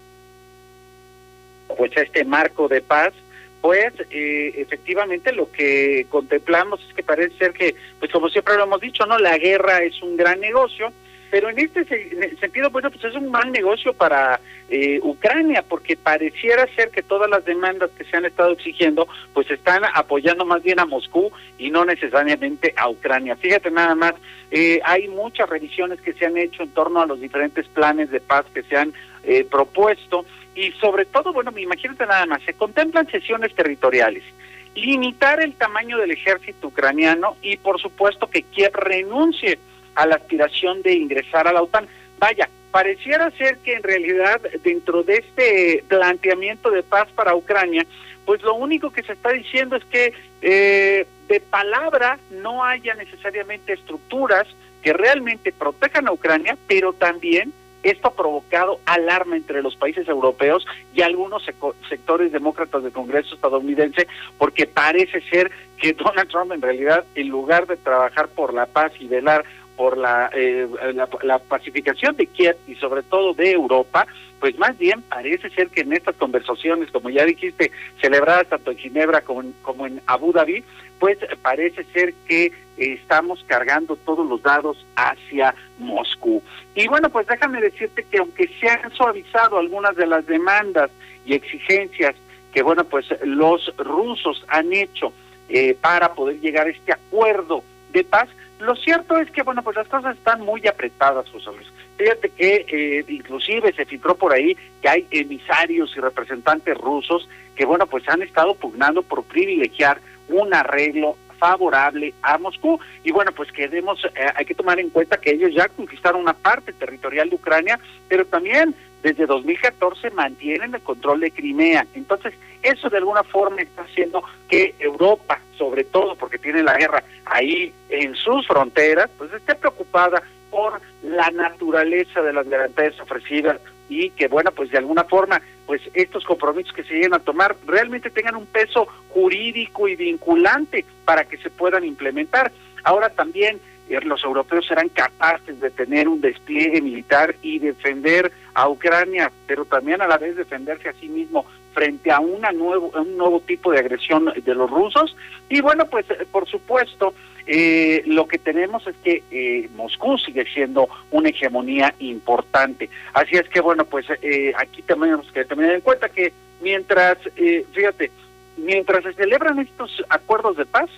pues este marco de paz, pues efectivamente lo que contemplamos es que parece ser que, pues como siempre lo hemos dicho, ¿no? La guerra es un gran negocio, pero en este sentido, bueno, pues es un mal negocio para Ucrania, porque pareciera ser que todas las demandas que se han estado exigiendo, pues están apoyando más bien a Moscú y no necesariamente a Ucrania. Fíjate nada más, hay muchas revisiones que se han hecho en torno a los diferentes planes de paz que se han propuesto, y sobre todo, bueno, imagínate nada más, se contemplan cesiones territoriales, limitar el tamaño del ejército ucraniano y por supuesto que Kiev renuncie a la aspiración de ingresar a la OTAN. Vaya, pareciera ser que en realidad dentro de este planteamiento de paz para Ucrania, pues lo único que se está diciendo es que de palabra no haya necesariamente estructuras que realmente protejan a Ucrania, pero también esto ha provocado alarma entre los países europeos y algunos sectores demócratas del Congreso estadounidense, porque parece ser que Donald Trump en realidad, en lugar de trabajar por la paz y velar por la pacificación de Kiev y sobre todo de Europa, pues más bien parece ser que en estas conversaciones, como ya dijiste, celebradas tanto en Ginebra como en Abu Dhabi, pues parece ser que estamos cargando todos los dados hacia Moscú. Y bueno, pues déjame decirte que aunque se han suavizado algunas de las demandas y exigencias que, bueno, pues los rusos han hecho para poder llegar a este acuerdo de paz, lo cierto es que, bueno, pues las cosas están muy apretadas, José Luis. Fíjate que inclusive se filtró por ahí que hay emisarios y representantes rusos que, bueno, pues han estado pugnando por privilegiar un arreglo favorable a Moscú. Y bueno, pues hay que tomar en cuenta que ellos ya conquistaron una parte territorial de Ucrania, pero también desde 2014 mantienen el control de Crimea. Entonces, eso de alguna forma está haciendo que Europa, sobre todo porque tiene la guerra ahí en sus fronteras, pues esté preocupada por la naturaleza de las garantías ofrecidas y que, bueno, pues de alguna forma, pues estos compromisos que se lleguen a tomar realmente tengan un peso jurídico y vinculante para que se puedan implementar. Ahora también los europeos serán capaces de tener un despliegue militar y defender a Ucrania, pero también a la vez defenderse a sí mismo frente a un nuevo tipo de agresión de los rusos. Y bueno, pues por supuesto, lo que tenemos es que Moscú sigue siendo una hegemonía importante. Así es que, bueno, pues aquí tenemos que tener en cuenta que mientras se celebran estos acuerdos de paz,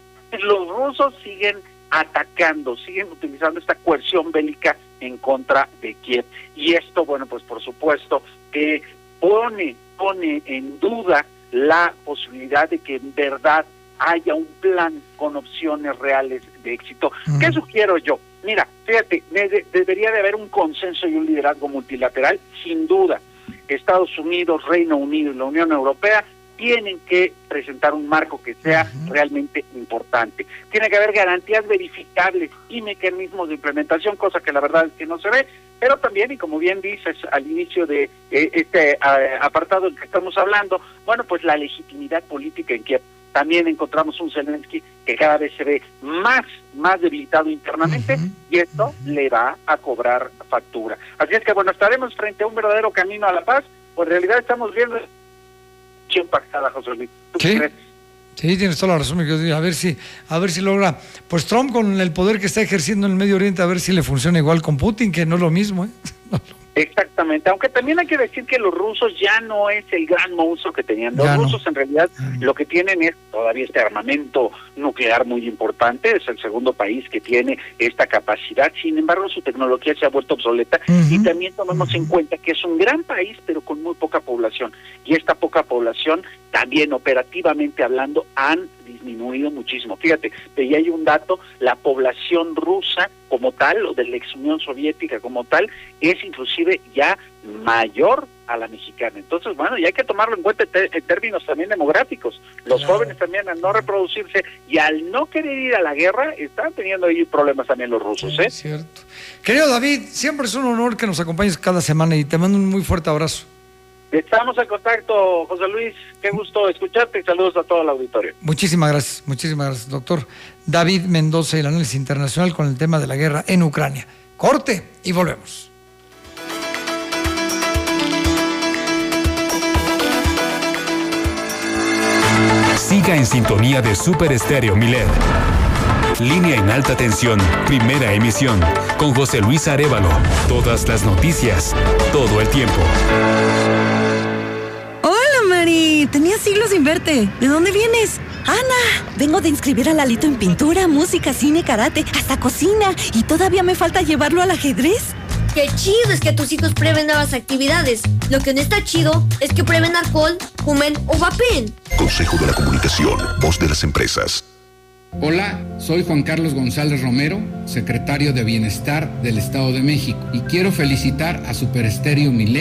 los rusos siguen atacando, siguen utilizando esta coerción bélica en contra de Kiev. Y esto, bueno, pues por supuesto que pone en duda la posibilidad de que en verdad haya un plan con opciones reales de éxito. ¿Qué sugiero yo? Mira, fíjate, debería de haber un consenso y un liderazgo multilateral, sin duda. Estados Unidos, Reino Unido y la Unión Europea tienen que presentar un marco que sea realmente importante. Tiene que haber garantías verificables y mecanismos de implementación, cosa que la verdad es que no se ve, pero también, y como bien dices al inicio de este apartado en que estamos hablando, bueno, pues la legitimidad política en Kiev. También encontramos un Zelensky que cada vez se ve más debilitado internamente y esto le va a cobrar factura. Así es que, bueno, estaremos frente a un verdadero camino a la paz, pues en realidad estamos viendo impactada, José Luis. ¿Tú qué crees? Sí, tienes toda la razón, a ver si logra, pues Trump con el poder que está ejerciendo en el Medio Oriente, a ver si le funciona igual con Putin, que no es lo mismo, Exactamente, aunque también hay que decir que los rusos ya no es el gran monstruo que tenían. Los rusos en realidad lo que tienen es todavía este armamento nuclear muy importante, es el segundo país que tiene esta capacidad, sin embargo su tecnología se ha vuelto obsoleta y también tomemos en cuenta que es un gran país pero con muy poca población y esta poca población también operativamente hablando han disminuido muchísimo. Fíjate, veía hay un dato, la población rusa como tal, o de la ex Unión Soviética como tal, es inclusive ya mayor a la mexicana. Entonces, bueno, y hay que tomarlo en cuenta en términos también demográficos. Los jóvenes también al no reproducirse y al no querer ir a la guerra, están teniendo ahí problemas también los rusos, Es cierto. Querido David, siempre es un honor que nos acompañes cada semana y te mando un muy fuerte abrazo. Estamos en contacto, José Luis. Qué gusto escucharte y saludos a todo el auditorio. Muchísimas gracias, doctor David Mendoza, el análisis internacional con el tema de la guerra en Ucrania. Corte y volvemos. Siga en sintonía de Super Estéreo Milet. Línea en alta tensión, primera emisión, con José Luis Arévalo. Todas las noticias, todo el tiempo. Hola, Mari. Tenía siglos sin verte. ¿De dónde vienes? Ana, vengo de inscribir a Lalito en pintura, música, cine, karate, hasta cocina. Y todavía me falta llevarlo al ajedrez. Qué chido es que tus hijos prueben nuevas actividades. Lo que no está chido es que prueben alcohol, fumen o vapen. Consejo de la Comunicación, voz de las empresas. Hola, soy Juan Carlos González Romero, secretario de Bienestar del Estado de México, y quiero felicitar a Super Estéreo Milet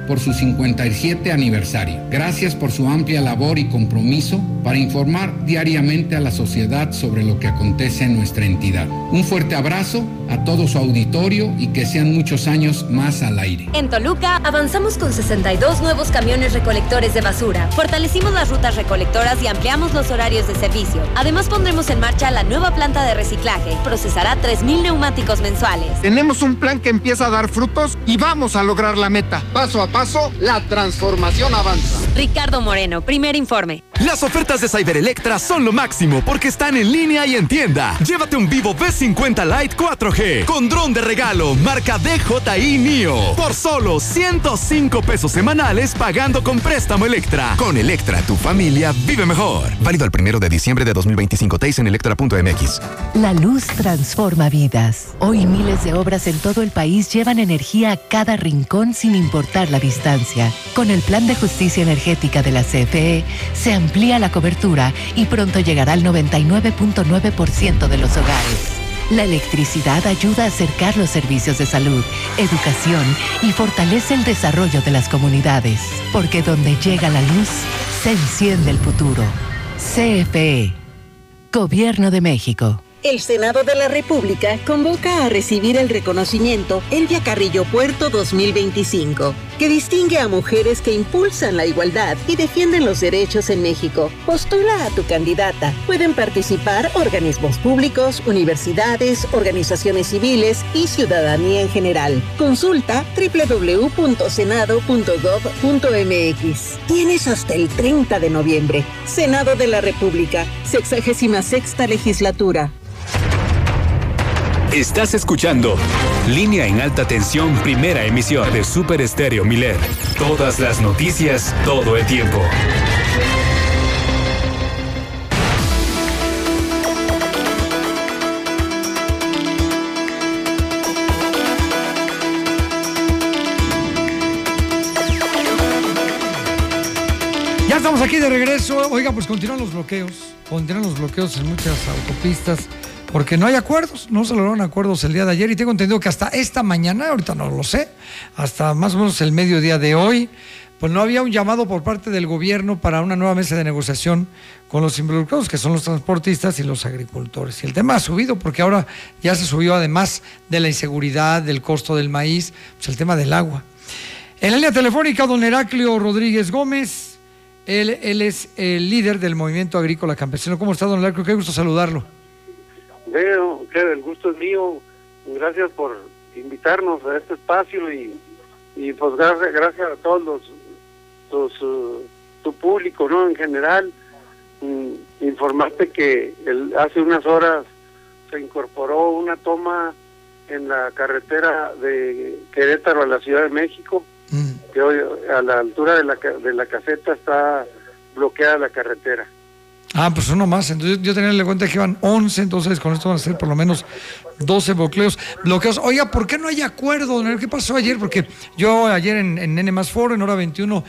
por su 57 aniversario. Gracias por su amplia labor y compromiso para informar diariamente a la sociedad sobre lo que acontece en nuestra entidad. Un fuerte abrazo a todo su auditorio y que sean muchos años más al aire. En Toluca avanzamos con 62 nuevos camiones recolectores de basura. Fortalecimos las rutas recolectoras y ampliamos los horarios de servicio. Además pondremos en marcha la nueva planta de reciclaje. Procesará 3,000 neumáticos mensuales. Tenemos un plan que empieza a dar frutos y vamos a lograr la meta. Paso a paso, la transformación avanza. Ricardo Moreno, primer informe. Las ofertas de Cyberelectra son lo máximo porque están en línea y en tienda. Llévate un Vivo V50 Lite 4G con dron de regalo marca DJI Neo por solo 105 pesos semanales pagando con préstamo Electra. Con Electra, tu familia vive mejor. Válido el 1 de diciembre de 2025. TACE en electra.mx. La luz transforma vidas. Hoy miles de obras en todo el país llevan energía a cada rincón sin importar la distancia. Con el Plan de Justicia Energética de la CFE, se amplía la cobertura y pronto llegará al 99.9% de los hogares. La electricidad ayuda a acercar los servicios de salud, educación y fortalece el desarrollo de las comunidades. Porque donde llega la luz, se enciende el futuro. CFE. Gobierno de México. El Senado de la República convoca a recibir el reconocimiento Elvia Carrillo Puerto 2025, que distingue a mujeres que impulsan la igualdad y defienden los derechos en México. Postula a tu candidata. Pueden participar organismos públicos, universidades, organizaciones civiles y ciudadanía en general. Consulta www.senado.gov.mx. Tienes hasta el 30 de noviembre. Senado de la República, 66ª legislatura. Estás escuchando Línea en Alta Tensión, primera emisión de Super Estéreo Milet. Todas las noticias, todo el tiempo. Ya estamos aquí de regreso. Oiga, pues continúan los bloqueos en muchas autopistas. Porque no hay acuerdos, no se lograron acuerdos el día de ayer y tengo entendido que hasta esta mañana, ahorita no lo sé, hasta más o menos el mediodía de hoy, pues no había un llamado por parte del gobierno para una nueva mesa de negociación con los involucrados, que son los transportistas y los agricultores. Y el tema ha subido porque ahora ya se subió, además de la inseguridad, del costo del maíz, pues el tema del agua. En la línea telefónica, don Heraclio Rodríguez Gómez, él es el líder del movimiento agrícola campesino. ¿Cómo está, don Heraclio? Qué gusto saludarlo. Veo que el gusto es mío. Gracias por invitarnos a este espacio y pues gracias a todos tu público, ¿no? En general, informarte que hace unas horas se incorporó una toma en la carretera de Querétaro a la Ciudad de México, que hoy a la altura de la caseta está bloqueada la carretera. Ah, pues uno más. Entonces yo tenía en cuenta que iban 11, entonces con esto van a ser por lo menos 12 bloqueos. Oiga, ¿por qué no hay acuerdo? ¿Qué pasó ayer? Porque yo ayer en N+ Foro, en hora 21,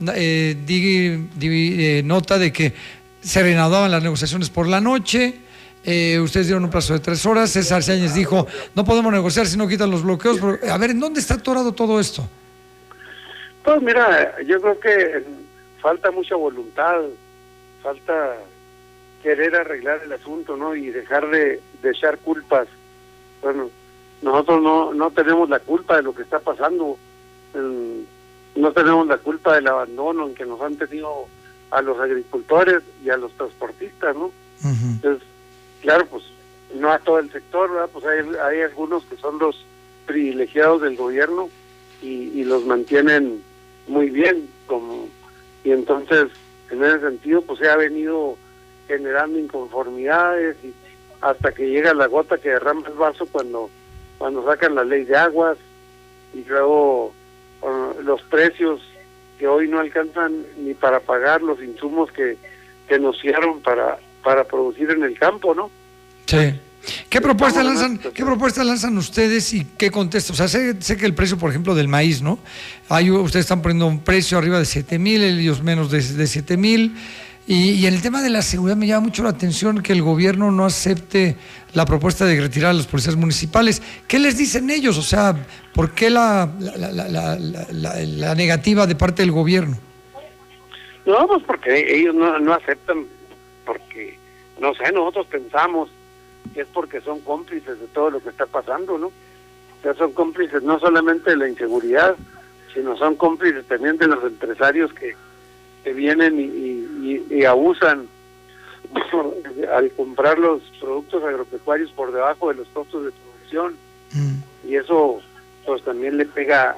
di nota de que se reanudaban las negociaciones por la noche. Ustedes dieron un plazo de 3 horas. César Sáñez dijo, no podemos negociar si no quitan los bloqueos. Pero, a ver, ¿en dónde está atorado todo esto? Pues mira, yo creo que falta mucha voluntad, falta querer arreglar el asunto, ¿no? Y dejar de echar culpas. Bueno, nosotros no tenemos la culpa de lo que está pasando, no tenemos la culpa del abandono en que nos han tenido a los agricultores y a los transportistas, ¿no? Uh-huh. Entonces, claro, pues no a todo el sector, ¿verdad? Pues hay algunos que son los privilegiados del gobierno y los mantienen muy bien, y entonces en ese sentido pues se ha venido generando inconformidades y hasta que llega la gota que derrama el vaso cuando sacan la ley de aguas y luego los precios que hoy no alcanzan ni para pagar los insumos que nos dieron para producir en el campo, ¿no? Sí. ¿Qué propuestas lanzan ustedes y qué contestan? O sea, sé que el precio, por ejemplo, del maíz, ¿no? Ustedes están poniendo un precio arriba de 7,000, ellos menos de 7,000. Y en el tema de la seguridad me llama mucho la atención que el gobierno no acepte la propuesta de retirar a los policías municipales. ¿Qué les dicen ellos? O sea, ¿por qué la negativa de parte del gobierno? No, pues porque ellos no aceptan, porque, no sé, nosotros pensamos que es porque son cómplices de todo lo que está pasando, ¿no? O sea, son cómplices no solamente de la inseguridad, sino son cómplices también de los empresarios que vienen y abusan al comprar los productos agropecuarios por debajo de los costos de producción. Y eso pues también le pega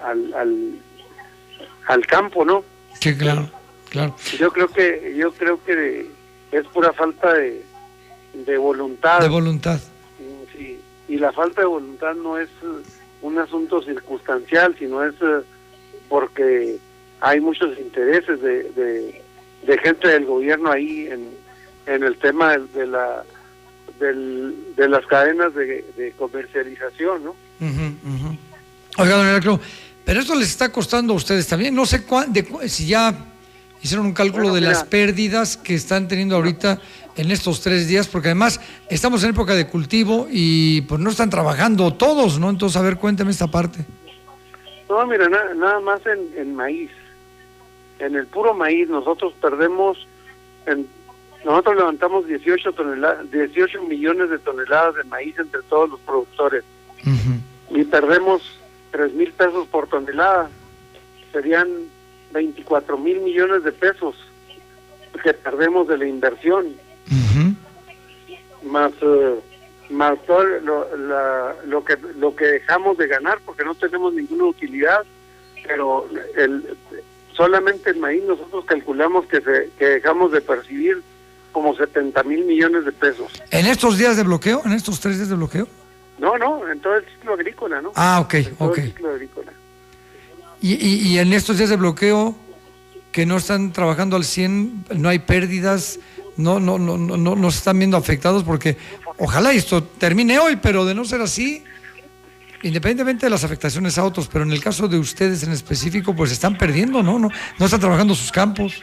al campo, ¿no? Sí, claro. Yo creo que es pura falta de voluntad. De voluntad. Sí, y la falta de voluntad no es un asunto circunstancial, sino es porque hay muchos intereses de gente del gobierno ahí en el tema de las cadenas de comercialización, ¿no? Oiga, don Heraclio, pero esto les está costando a ustedes también. No sé si ya hicieron un cálculo de las pérdidas que están teniendo ahorita en estos 3 días, porque además estamos en época de cultivo y pues no están trabajando todos, ¿no? Entonces, a ver, cuéntame esta parte. No, mira, nada más en maíz. En el puro maíz nosotros nosotros levantamos 18 millones de toneladas de maíz entre todos los productores. Y perdemos 3,000 pesos por tonelada. Serían 24,000 millones de pesos que perdemos de la inversión. Más todo lo que dejamos de ganar porque no tenemos ninguna utilidad, pero solamente el maíz nosotros calculamos que dejamos de percibir como 70,000 millones de pesos. ¿En estos días de bloqueo? ¿En estos 3 días de bloqueo? No, en todo el ciclo agrícola, ¿no? Ah, ok. El ciclo agrícola. Y en estos días de bloqueo que no están trabajando al 100, no hay pérdidas, no se están viendo afectados, porque ojalá esto termine hoy, pero de no ser así, independientemente de las afectaciones a otros, pero en el caso de ustedes en específico, pues están perdiendo, ¿no? No están trabajando sus campos.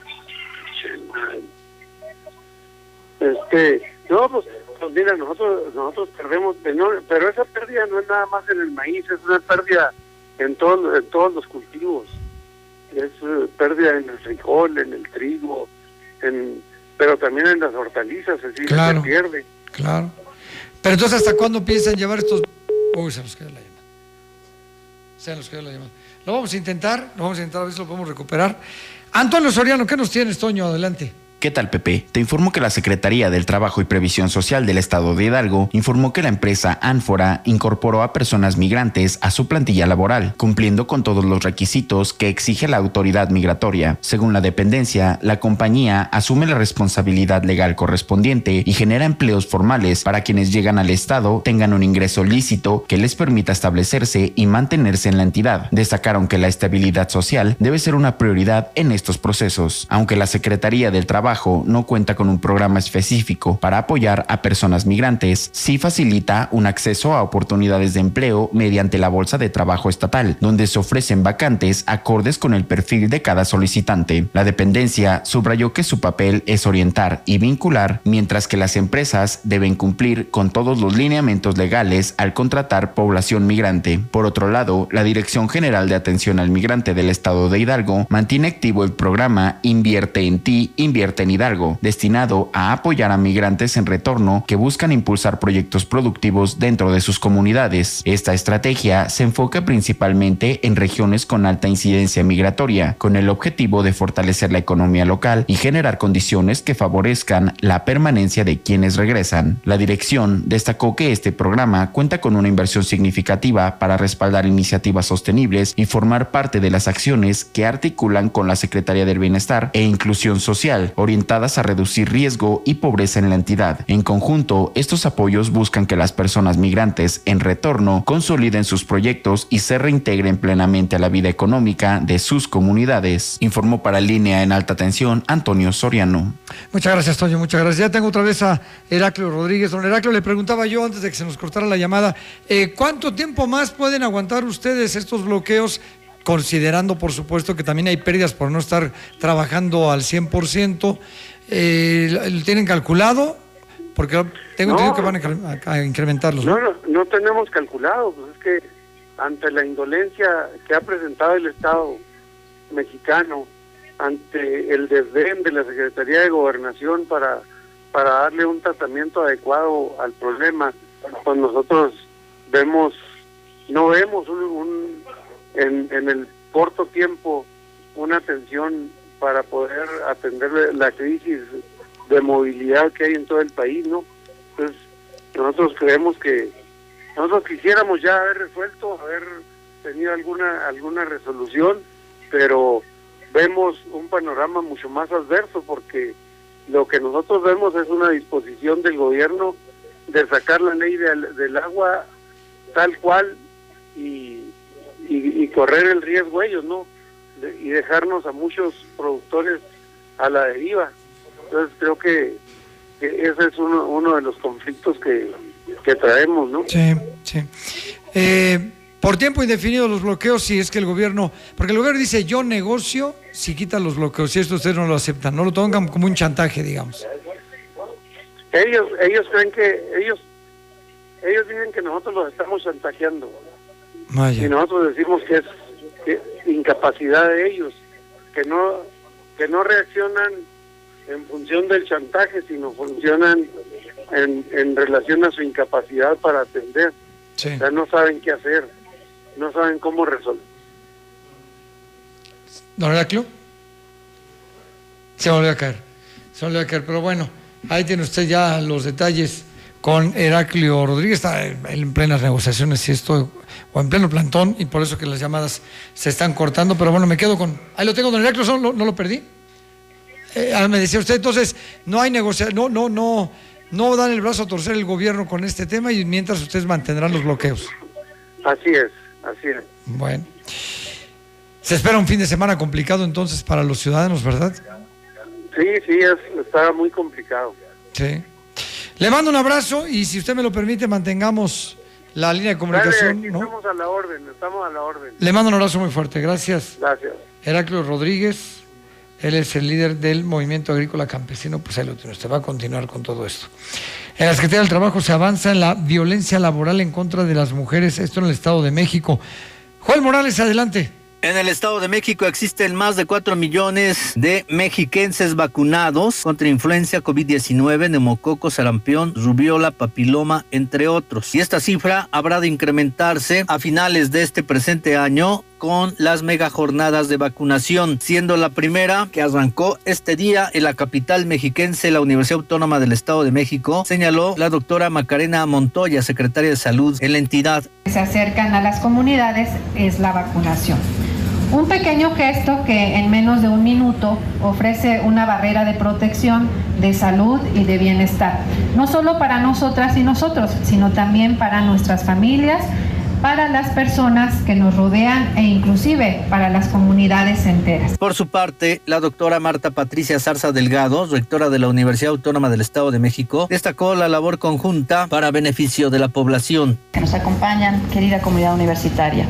No, pues mira, nosotros perdemos, pero esa pérdida no es nada más en el maíz, es una pérdida en todos los cultivos. Es pérdida en el frijol, en el trigo, pero también en las hortalizas, así se pierde. Claro. Pero entonces, ¿hasta cuándo piensan llevar estos? Uy, se nos quedó la llamada. Lo vamos a intentar a ver si lo podemos recuperar. Antonio Soriano, ¿qué nos tienes, Toño? Adelante. ¿Qué tal, Pepe? Te informo que la Secretaría del Trabajo y Previsión Social del Estado de Hidalgo informó que la empresa Ánfora incorporó a personas migrantes a su plantilla laboral, cumpliendo con todos los requisitos que exige la autoridad migratoria. Según la dependencia, la compañía asume la responsabilidad legal correspondiente y genera empleos formales para quienes llegan al Estado tengan un ingreso lícito que les permita establecerse y mantenerse en la entidad. Destacaron que la estabilidad social debe ser una prioridad en estos procesos. Aunque la Secretaría del Trabajo no cuenta con un programa específico para apoyar a personas migrantes, sí facilita un acceso a oportunidades de empleo mediante la Bolsa de Trabajo Estatal, donde se ofrecen vacantes acordes con el perfil de cada solicitante. La dependencia subrayó que su papel es orientar y vincular, mientras que las empresas deben cumplir con todos los lineamientos legales al contratar población migrante. Por otro lado, la Dirección General de Atención al Migrante del Estado de Hidalgo mantiene activo el programa Invierte en Ti, Invierte en Hidalgo, destinado a apoyar a migrantes en retorno que buscan impulsar proyectos productivos dentro de sus comunidades. Esta estrategia se enfoca principalmente en regiones con alta incidencia migratoria, con el objetivo de fortalecer la economía local y generar condiciones que favorezcan la permanencia de quienes regresan. La dirección destacó que este programa cuenta con una inversión significativa para respaldar iniciativas sostenibles y formar parte de las acciones que articulan con la Secretaría del Bienestar e Inclusión Social, orientadas a reducir riesgo y pobreza en la entidad. En conjunto, estos apoyos buscan que las personas migrantes en retorno consoliden sus proyectos y se reintegren plenamente a la vida económica de sus comunidades. Informó para Línea en Alta Tensión Antonio Soriano. Muchas gracias, Toño, muchas gracias. Ya tengo otra vez a Heraclio Rodríguez. Don Heraclio, le preguntaba yo antes de que se nos cortara la llamada, ¿cuánto tiempo más pueden aguantar ustedes estos bloqueos considerando, por supuesto, que también hay pérdidas por no estar trabajando al 100%. ¿Lo tienen calculado? Porque tengo entendido que van a incrementarlos. No tenemos calculado, pues es que ante la indolencia que ha presentado el Estado mexicano, ante el desdén de la Secretaría de Gobernación para darle un tratamiento adecuado al problema, pues nosotros no vemos en el corto tiempo una atención para poder atender la crisis de movilidad que hay en todo el país, ¿no? Entonces, nosotros creemos que nosotros quisiéramos ya haber resuelto, haber tenido alguna resolución, pero vemos un panorama mucho más adverso, porque lo que nosotros vemos es una disposición del gobierno de sacar la ley del agua tal cual y correr el riesgo ellos, ¿no? Y dejarnos a muchos productores a la deriva. Entonces creo que ese es uno de los conflictos que traemos, ¿no? Sí. Por tiempo indefinido los bloqueos, si es que el gobierno, porque el gobierno dice yo negocio si quitan los bloqueos, si esto ustedes no lo aceptan, no lo toman como un chantaje, digamos. Ellos creen que ellos dicen que nosotros los estamos chantajeando. Vaya. Y nosotros decimos que es incapacidad de ellos, que no reaccionan en función del chantaje, sino funcionan en relación a su incapacidad para atender. Sí. O sea, no saben qué hacer, no saben cómo resolver. ¿Don Heraclio? Se volvió a caer, pero bueno, ahí tiene usted ya los detalles con Heraclio Rodríguez. Está en plenas negociaciones y esto, o en pleno plantón, y por eso que las llamadas se están cortando, pero bueno, me quedo con... Ahí lo tengo, don Heraclio, no lo perdí. Me decía usted, entonces, no hay negociación, no dan el brazo a torcer el gobierno con este tema, y mientras ustedes mantendrán los bloqueos. Así es. Bueno. Se espera un fin de semana complicado entonces para los ciudadanos, ¿verdad? Sí, está muy complicado. Sí. Le mando un abrazo y, si usted me lo permite, mantengamos la línea de comunicación. Dale, ¿no? Estamos a la orden. Le mando un abrazo muy fuerte, gracias. Gracias. Heraclio Rodríguez, él es el líder del Movimiento Agrícola Campesino, pues ahí lo tiene, usted va a continuar con todo esto. En la Secretaría del Trabajo se avanza en la violencia laboral en contra de las mujeres, esto en el Estado de México. Joel Morales, adelante. En el Estado de México existen más de 4 millones de mexiquenses vacunados contra influenza, COVID-19, neumococo, sarampión, rubiola, papiloma, entre otros. Y esta cifra habrá de incrementarse a finales de este presente año con las megajornadas de vacunación, siendo la primera que arrancó este día en la capital mexiquense, la Universidad Autónoma del Estado de México, señaló la doctora Macarena Montoya, secretaria de Salud en la entidad. Se acercan a las comunidades es la vacunación. Un pequeño gesto que en menos de un minuto ofrece una barrera de protección, de salud y de bienestar, no solo para nosotras y nosotros, sino también para nuestras familias, para las personas que nos rodean e inclusive para las comunidades enteras. Por su parte, la doctora Marta Patricia Zarza Delgado, rectora de la Universidad Autónoma del Estado de México, destacó la labor conjunta para beneficio de la población. Que nos acompañan, querida comunidad universitaria.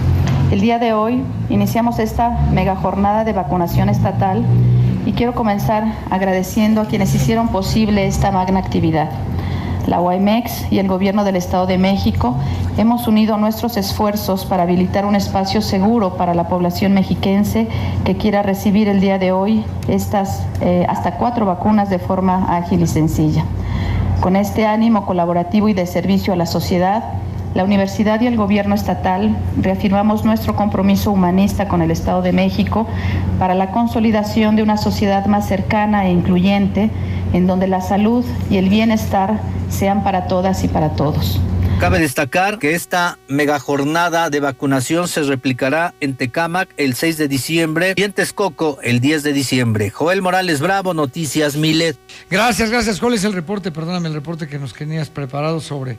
El día de hoy iniciamos esta mega jornada de vacunación estatal y quiero comenzar agradeciendo a quienes hicieron posible esta magna actividad. La UAMEX y el Gobierno del Estado de México hemos unido nuestros esfuerzos para habilitar un espacio seguro para la población mexiquense que quiera recibir el día de hoy estas hasta 4 vacunas de forma ágil y sencilla. Con este ánimo colaborativo y de servicio a la sociedad, la Universidad y el Gobierno estatal reafirmamos nuestro compromiso humanista con el Estado de México para la consolidación de una sociedad más cercana e incluyente, en donde la salud y el bienestar sean para todas y para todos. Cabe destacar que esta megajornada de vacunación se replicará en Tecámac el 6 de diciembre y en Texcoco el 10 de diciembre. Joel Morales Bravo, Noticias Milet. Gracias. ¿Cuál es el reporte que nos tenías preparado sobre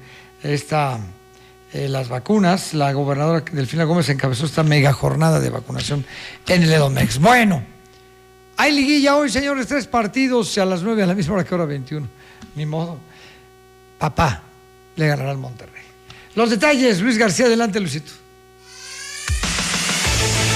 las vacunas? La gobernadora Delfina Gómez encabezó esta mega jornada de vacunación en el Edomex. Bueno, hay liguilla hoy, señores, 3 partidos a las 9, a la misma hora que hora 21. Ni modo. Papá le ganará al Monterrey. Los detalles, Luis García, adelante, Luisito.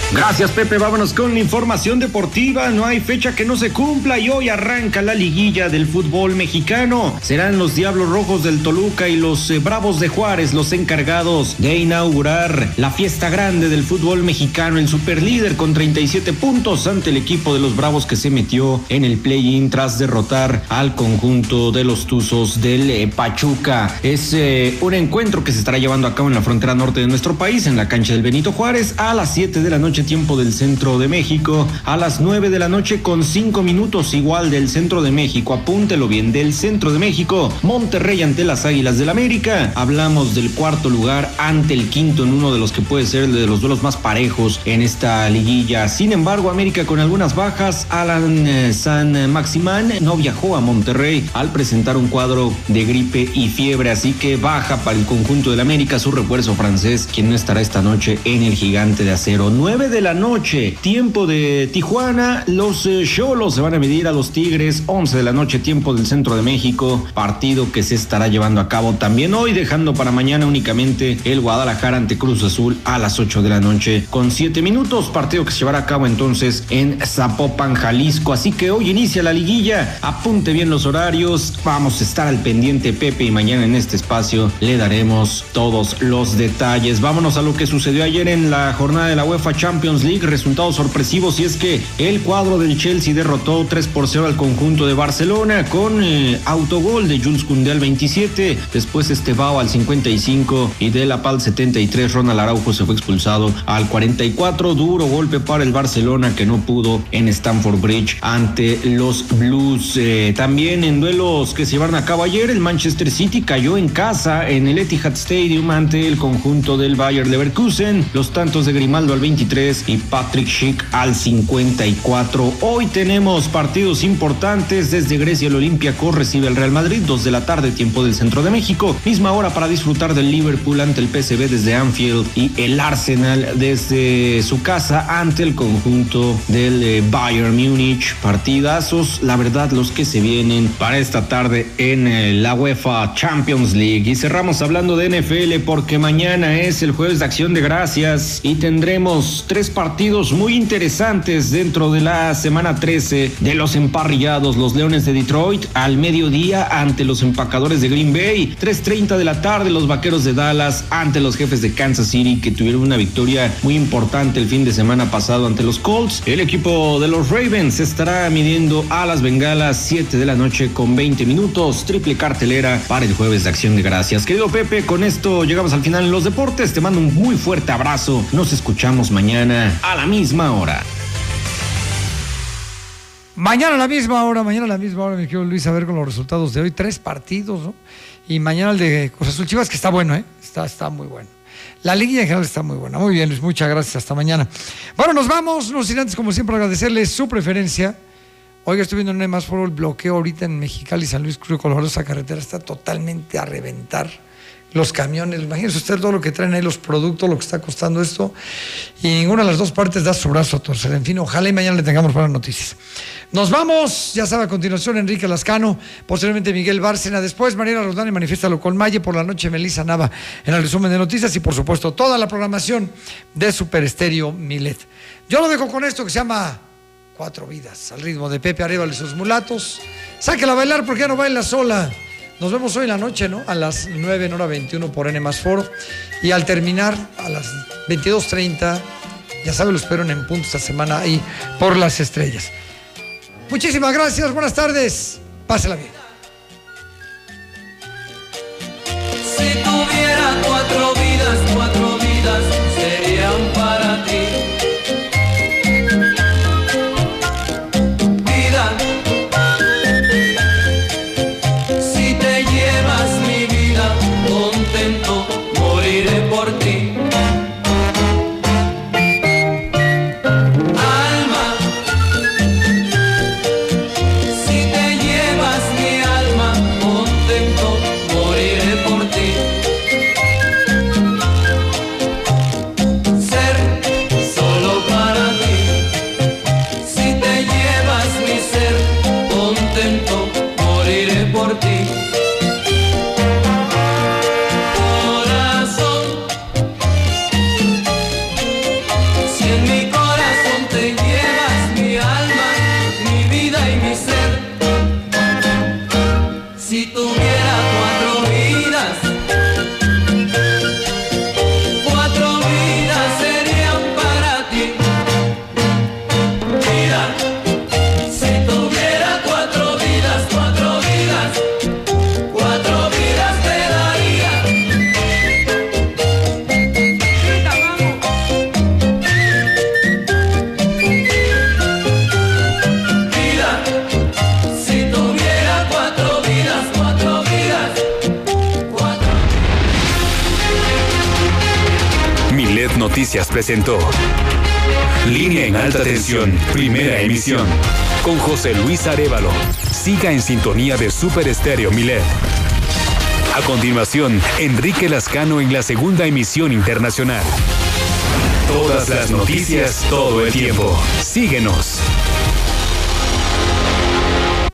Gracias, Pepe. Vámonos con la información deportiva. No hay fecha que no se cumpla y hoy arranca la liguilla del fútbol mexicano. Serán los Diablos Rojos del Toluca y los Bravos de Juárez los encargados de inaugurar la fiesta grande del fútbol mexicano. El superlíder con 37 puntos ante el equipo de los Bravos que se metió en el play-in tras derrotar al conjunto de los Tuzos del Pachuca. Es un encuentro que se estará llevando a cabo en la frontera norte de nuestro país, en la cancha del Benito Juárez, a las 7 de la noche, tiempo del centro de México, a las 9 de la noche con 5 minutos, igual del centro de México. Apúntelo bien, del centro de México, Monterrey ante las Águilas del América. Hablamos del cuarto lugar ante el quinto en uno de los que puede ser de los duelos más parejos en esta liguilla. Sin embargo, América con algunas bajas. Alan San Maximán no viajó a Monterrey al presentar un cuadro de gripe y fiebre, así que baja para el conjunto del América su refuerzo francés, quien no estará esta noche en el Gigante de Acero. 9 de la noche, tiempo de Tijuana, los Xolos se van a medir a los Tigres. 11 de la noche, tiempo del centro de México, partido que se estará llevando a cabo también hoy, dejando para mañana únicamente el Guadalajara ante Cruz Azul a las 8 de la noche con 7 minutos, partido que se llevará a cabo entonces en Zapopan, Jalisco. Así que hoy inicia la liguilla, apunte bien los horarios, vamos a estar al pendiente, Pepe, y mañana en este espacio le daremos todos los detalles. Vámonos a lo que sucedió ayer en la jornada de la UEFA Champions League, resultados sorpresivos, y es que el cuadro del Chelsea derrotó 3-0 al conjunto de Barcelona con autogol de Jules Koundé al 27, después Estevao al 55 y De La Pal 73, Ronald Araujo se fue expulsado al 44, duro golpe para el Barcelona que no pudo en Stamford Bridge ante los Blues. También en duelos que se llevaron a cabo ayer, el Manchester City cayó en casa en el Etihad Stadium ante el conjunto del Bayer Leverkusen, los tantos de Grimaldo al 23 y Patrick Schick al 54. Hoy tenemos partidos importantes. Desde Grecia, el Olympiacos recibe al Real Madrid, 2 de la tarde, tiempo del centro de México. Misma hora para disfrutar del Liverpool ante el PSV desde Anfield y el Arsenal desde su casa ante el conjunto del Bayern Múnich. Partidazos, la verdad, los que se vienen para esta tarde en la UEFA Champions League. Y cerramos hablando de NFL porque mañana es el jueves de Acción de Gracias y tendremos 3 partidos muy interesantes dentro de la semana 13 de los emparrillados. Los Leones de Detroit al mediodía ante los Empacadores de Green Bay. 3:30 de la tarde, los Vaqueros de Dallas ante los Jefes de Kansas City, que tuvieron una victoria muy importante el fin de semana pasado ante los Colts. El equipo de los Ravens estará midiendo a las Bengalas, 7 de la noche con 20 minutos. Triple cartelera para el jueves de Acción de Gracias. Querido Pepe, con esto llegamos al final en los deportes. Te mando un muy fuerte abrazo. Nos escuchamos mañana a la misma hora. Mañana a la misma hora, mi querido Luis, a ver con los resultados de hoy. 3 partidos, ¿no? Y mañana el de Cruz Azul Chivas, que está bueno, ¿eh? Está muy bueno. La liguilla en general está muy buena. Muy bien, Luis, muchas gracias. Hasta mañana. Bueno, nos vamos. No sin antes, como siempre, agradecerles su preferencia. Oiga, estoy viendo en el más foro el bloqueo ahorita en Mexicali, San Luis Cruz, Colorado. Esa carretera está totalmente a reventar. Los camiones, imagínense usted todo lo que traen ahí, los productos, lo que está costando esto, y ninguna de las dos partes da su brazo a torcer. En fin, ojalá y mañana le tengamos buenas noticias. Nos vamos, ya sabe, a continuación Enrique Lascano, posteriormente Miguel Bárcena, después Mariela Rodán y Manifiéstalo con Maye, por la noche Melissa Nava en el resumen de noticias y por supuesto toda la programación de Super Estéreo Milet. Yo lo dejo con esto que se llama 4 Vidas, al ritmo de Pepe Arevalo y sus mulatos. Sáquela a bailar porque ya no baila sola. Nos vemos hoy en la noche, ¿no? A las 9 en hora 21 por N más Foro. Y al terminar a las 22:30, ya sabe, lo espero en punto esta semana ahí por Las Estrellas. Muchísimas gracias, buenas tardes. Pásela bien. Si tuviera 4 vidas serían para ti. En mi corazón Si tuviera 4 vidas, 4 vidas serían para ti. Mira, si tuviera 4 vidas, 4 vidas, 4 vidas te daría. Mira, si tuviera 4 vidas, 4 vidas, 4. Milet Noticias presentó Línea en Alta Tensión, primera emisión, con José Luis Arévalo. Siga en sintonía de Super Estéreo Milet. A continuación, Enrique Lascano en la segunda emisión internacional. Todas las noticias, todo el tiempo. Síguenos.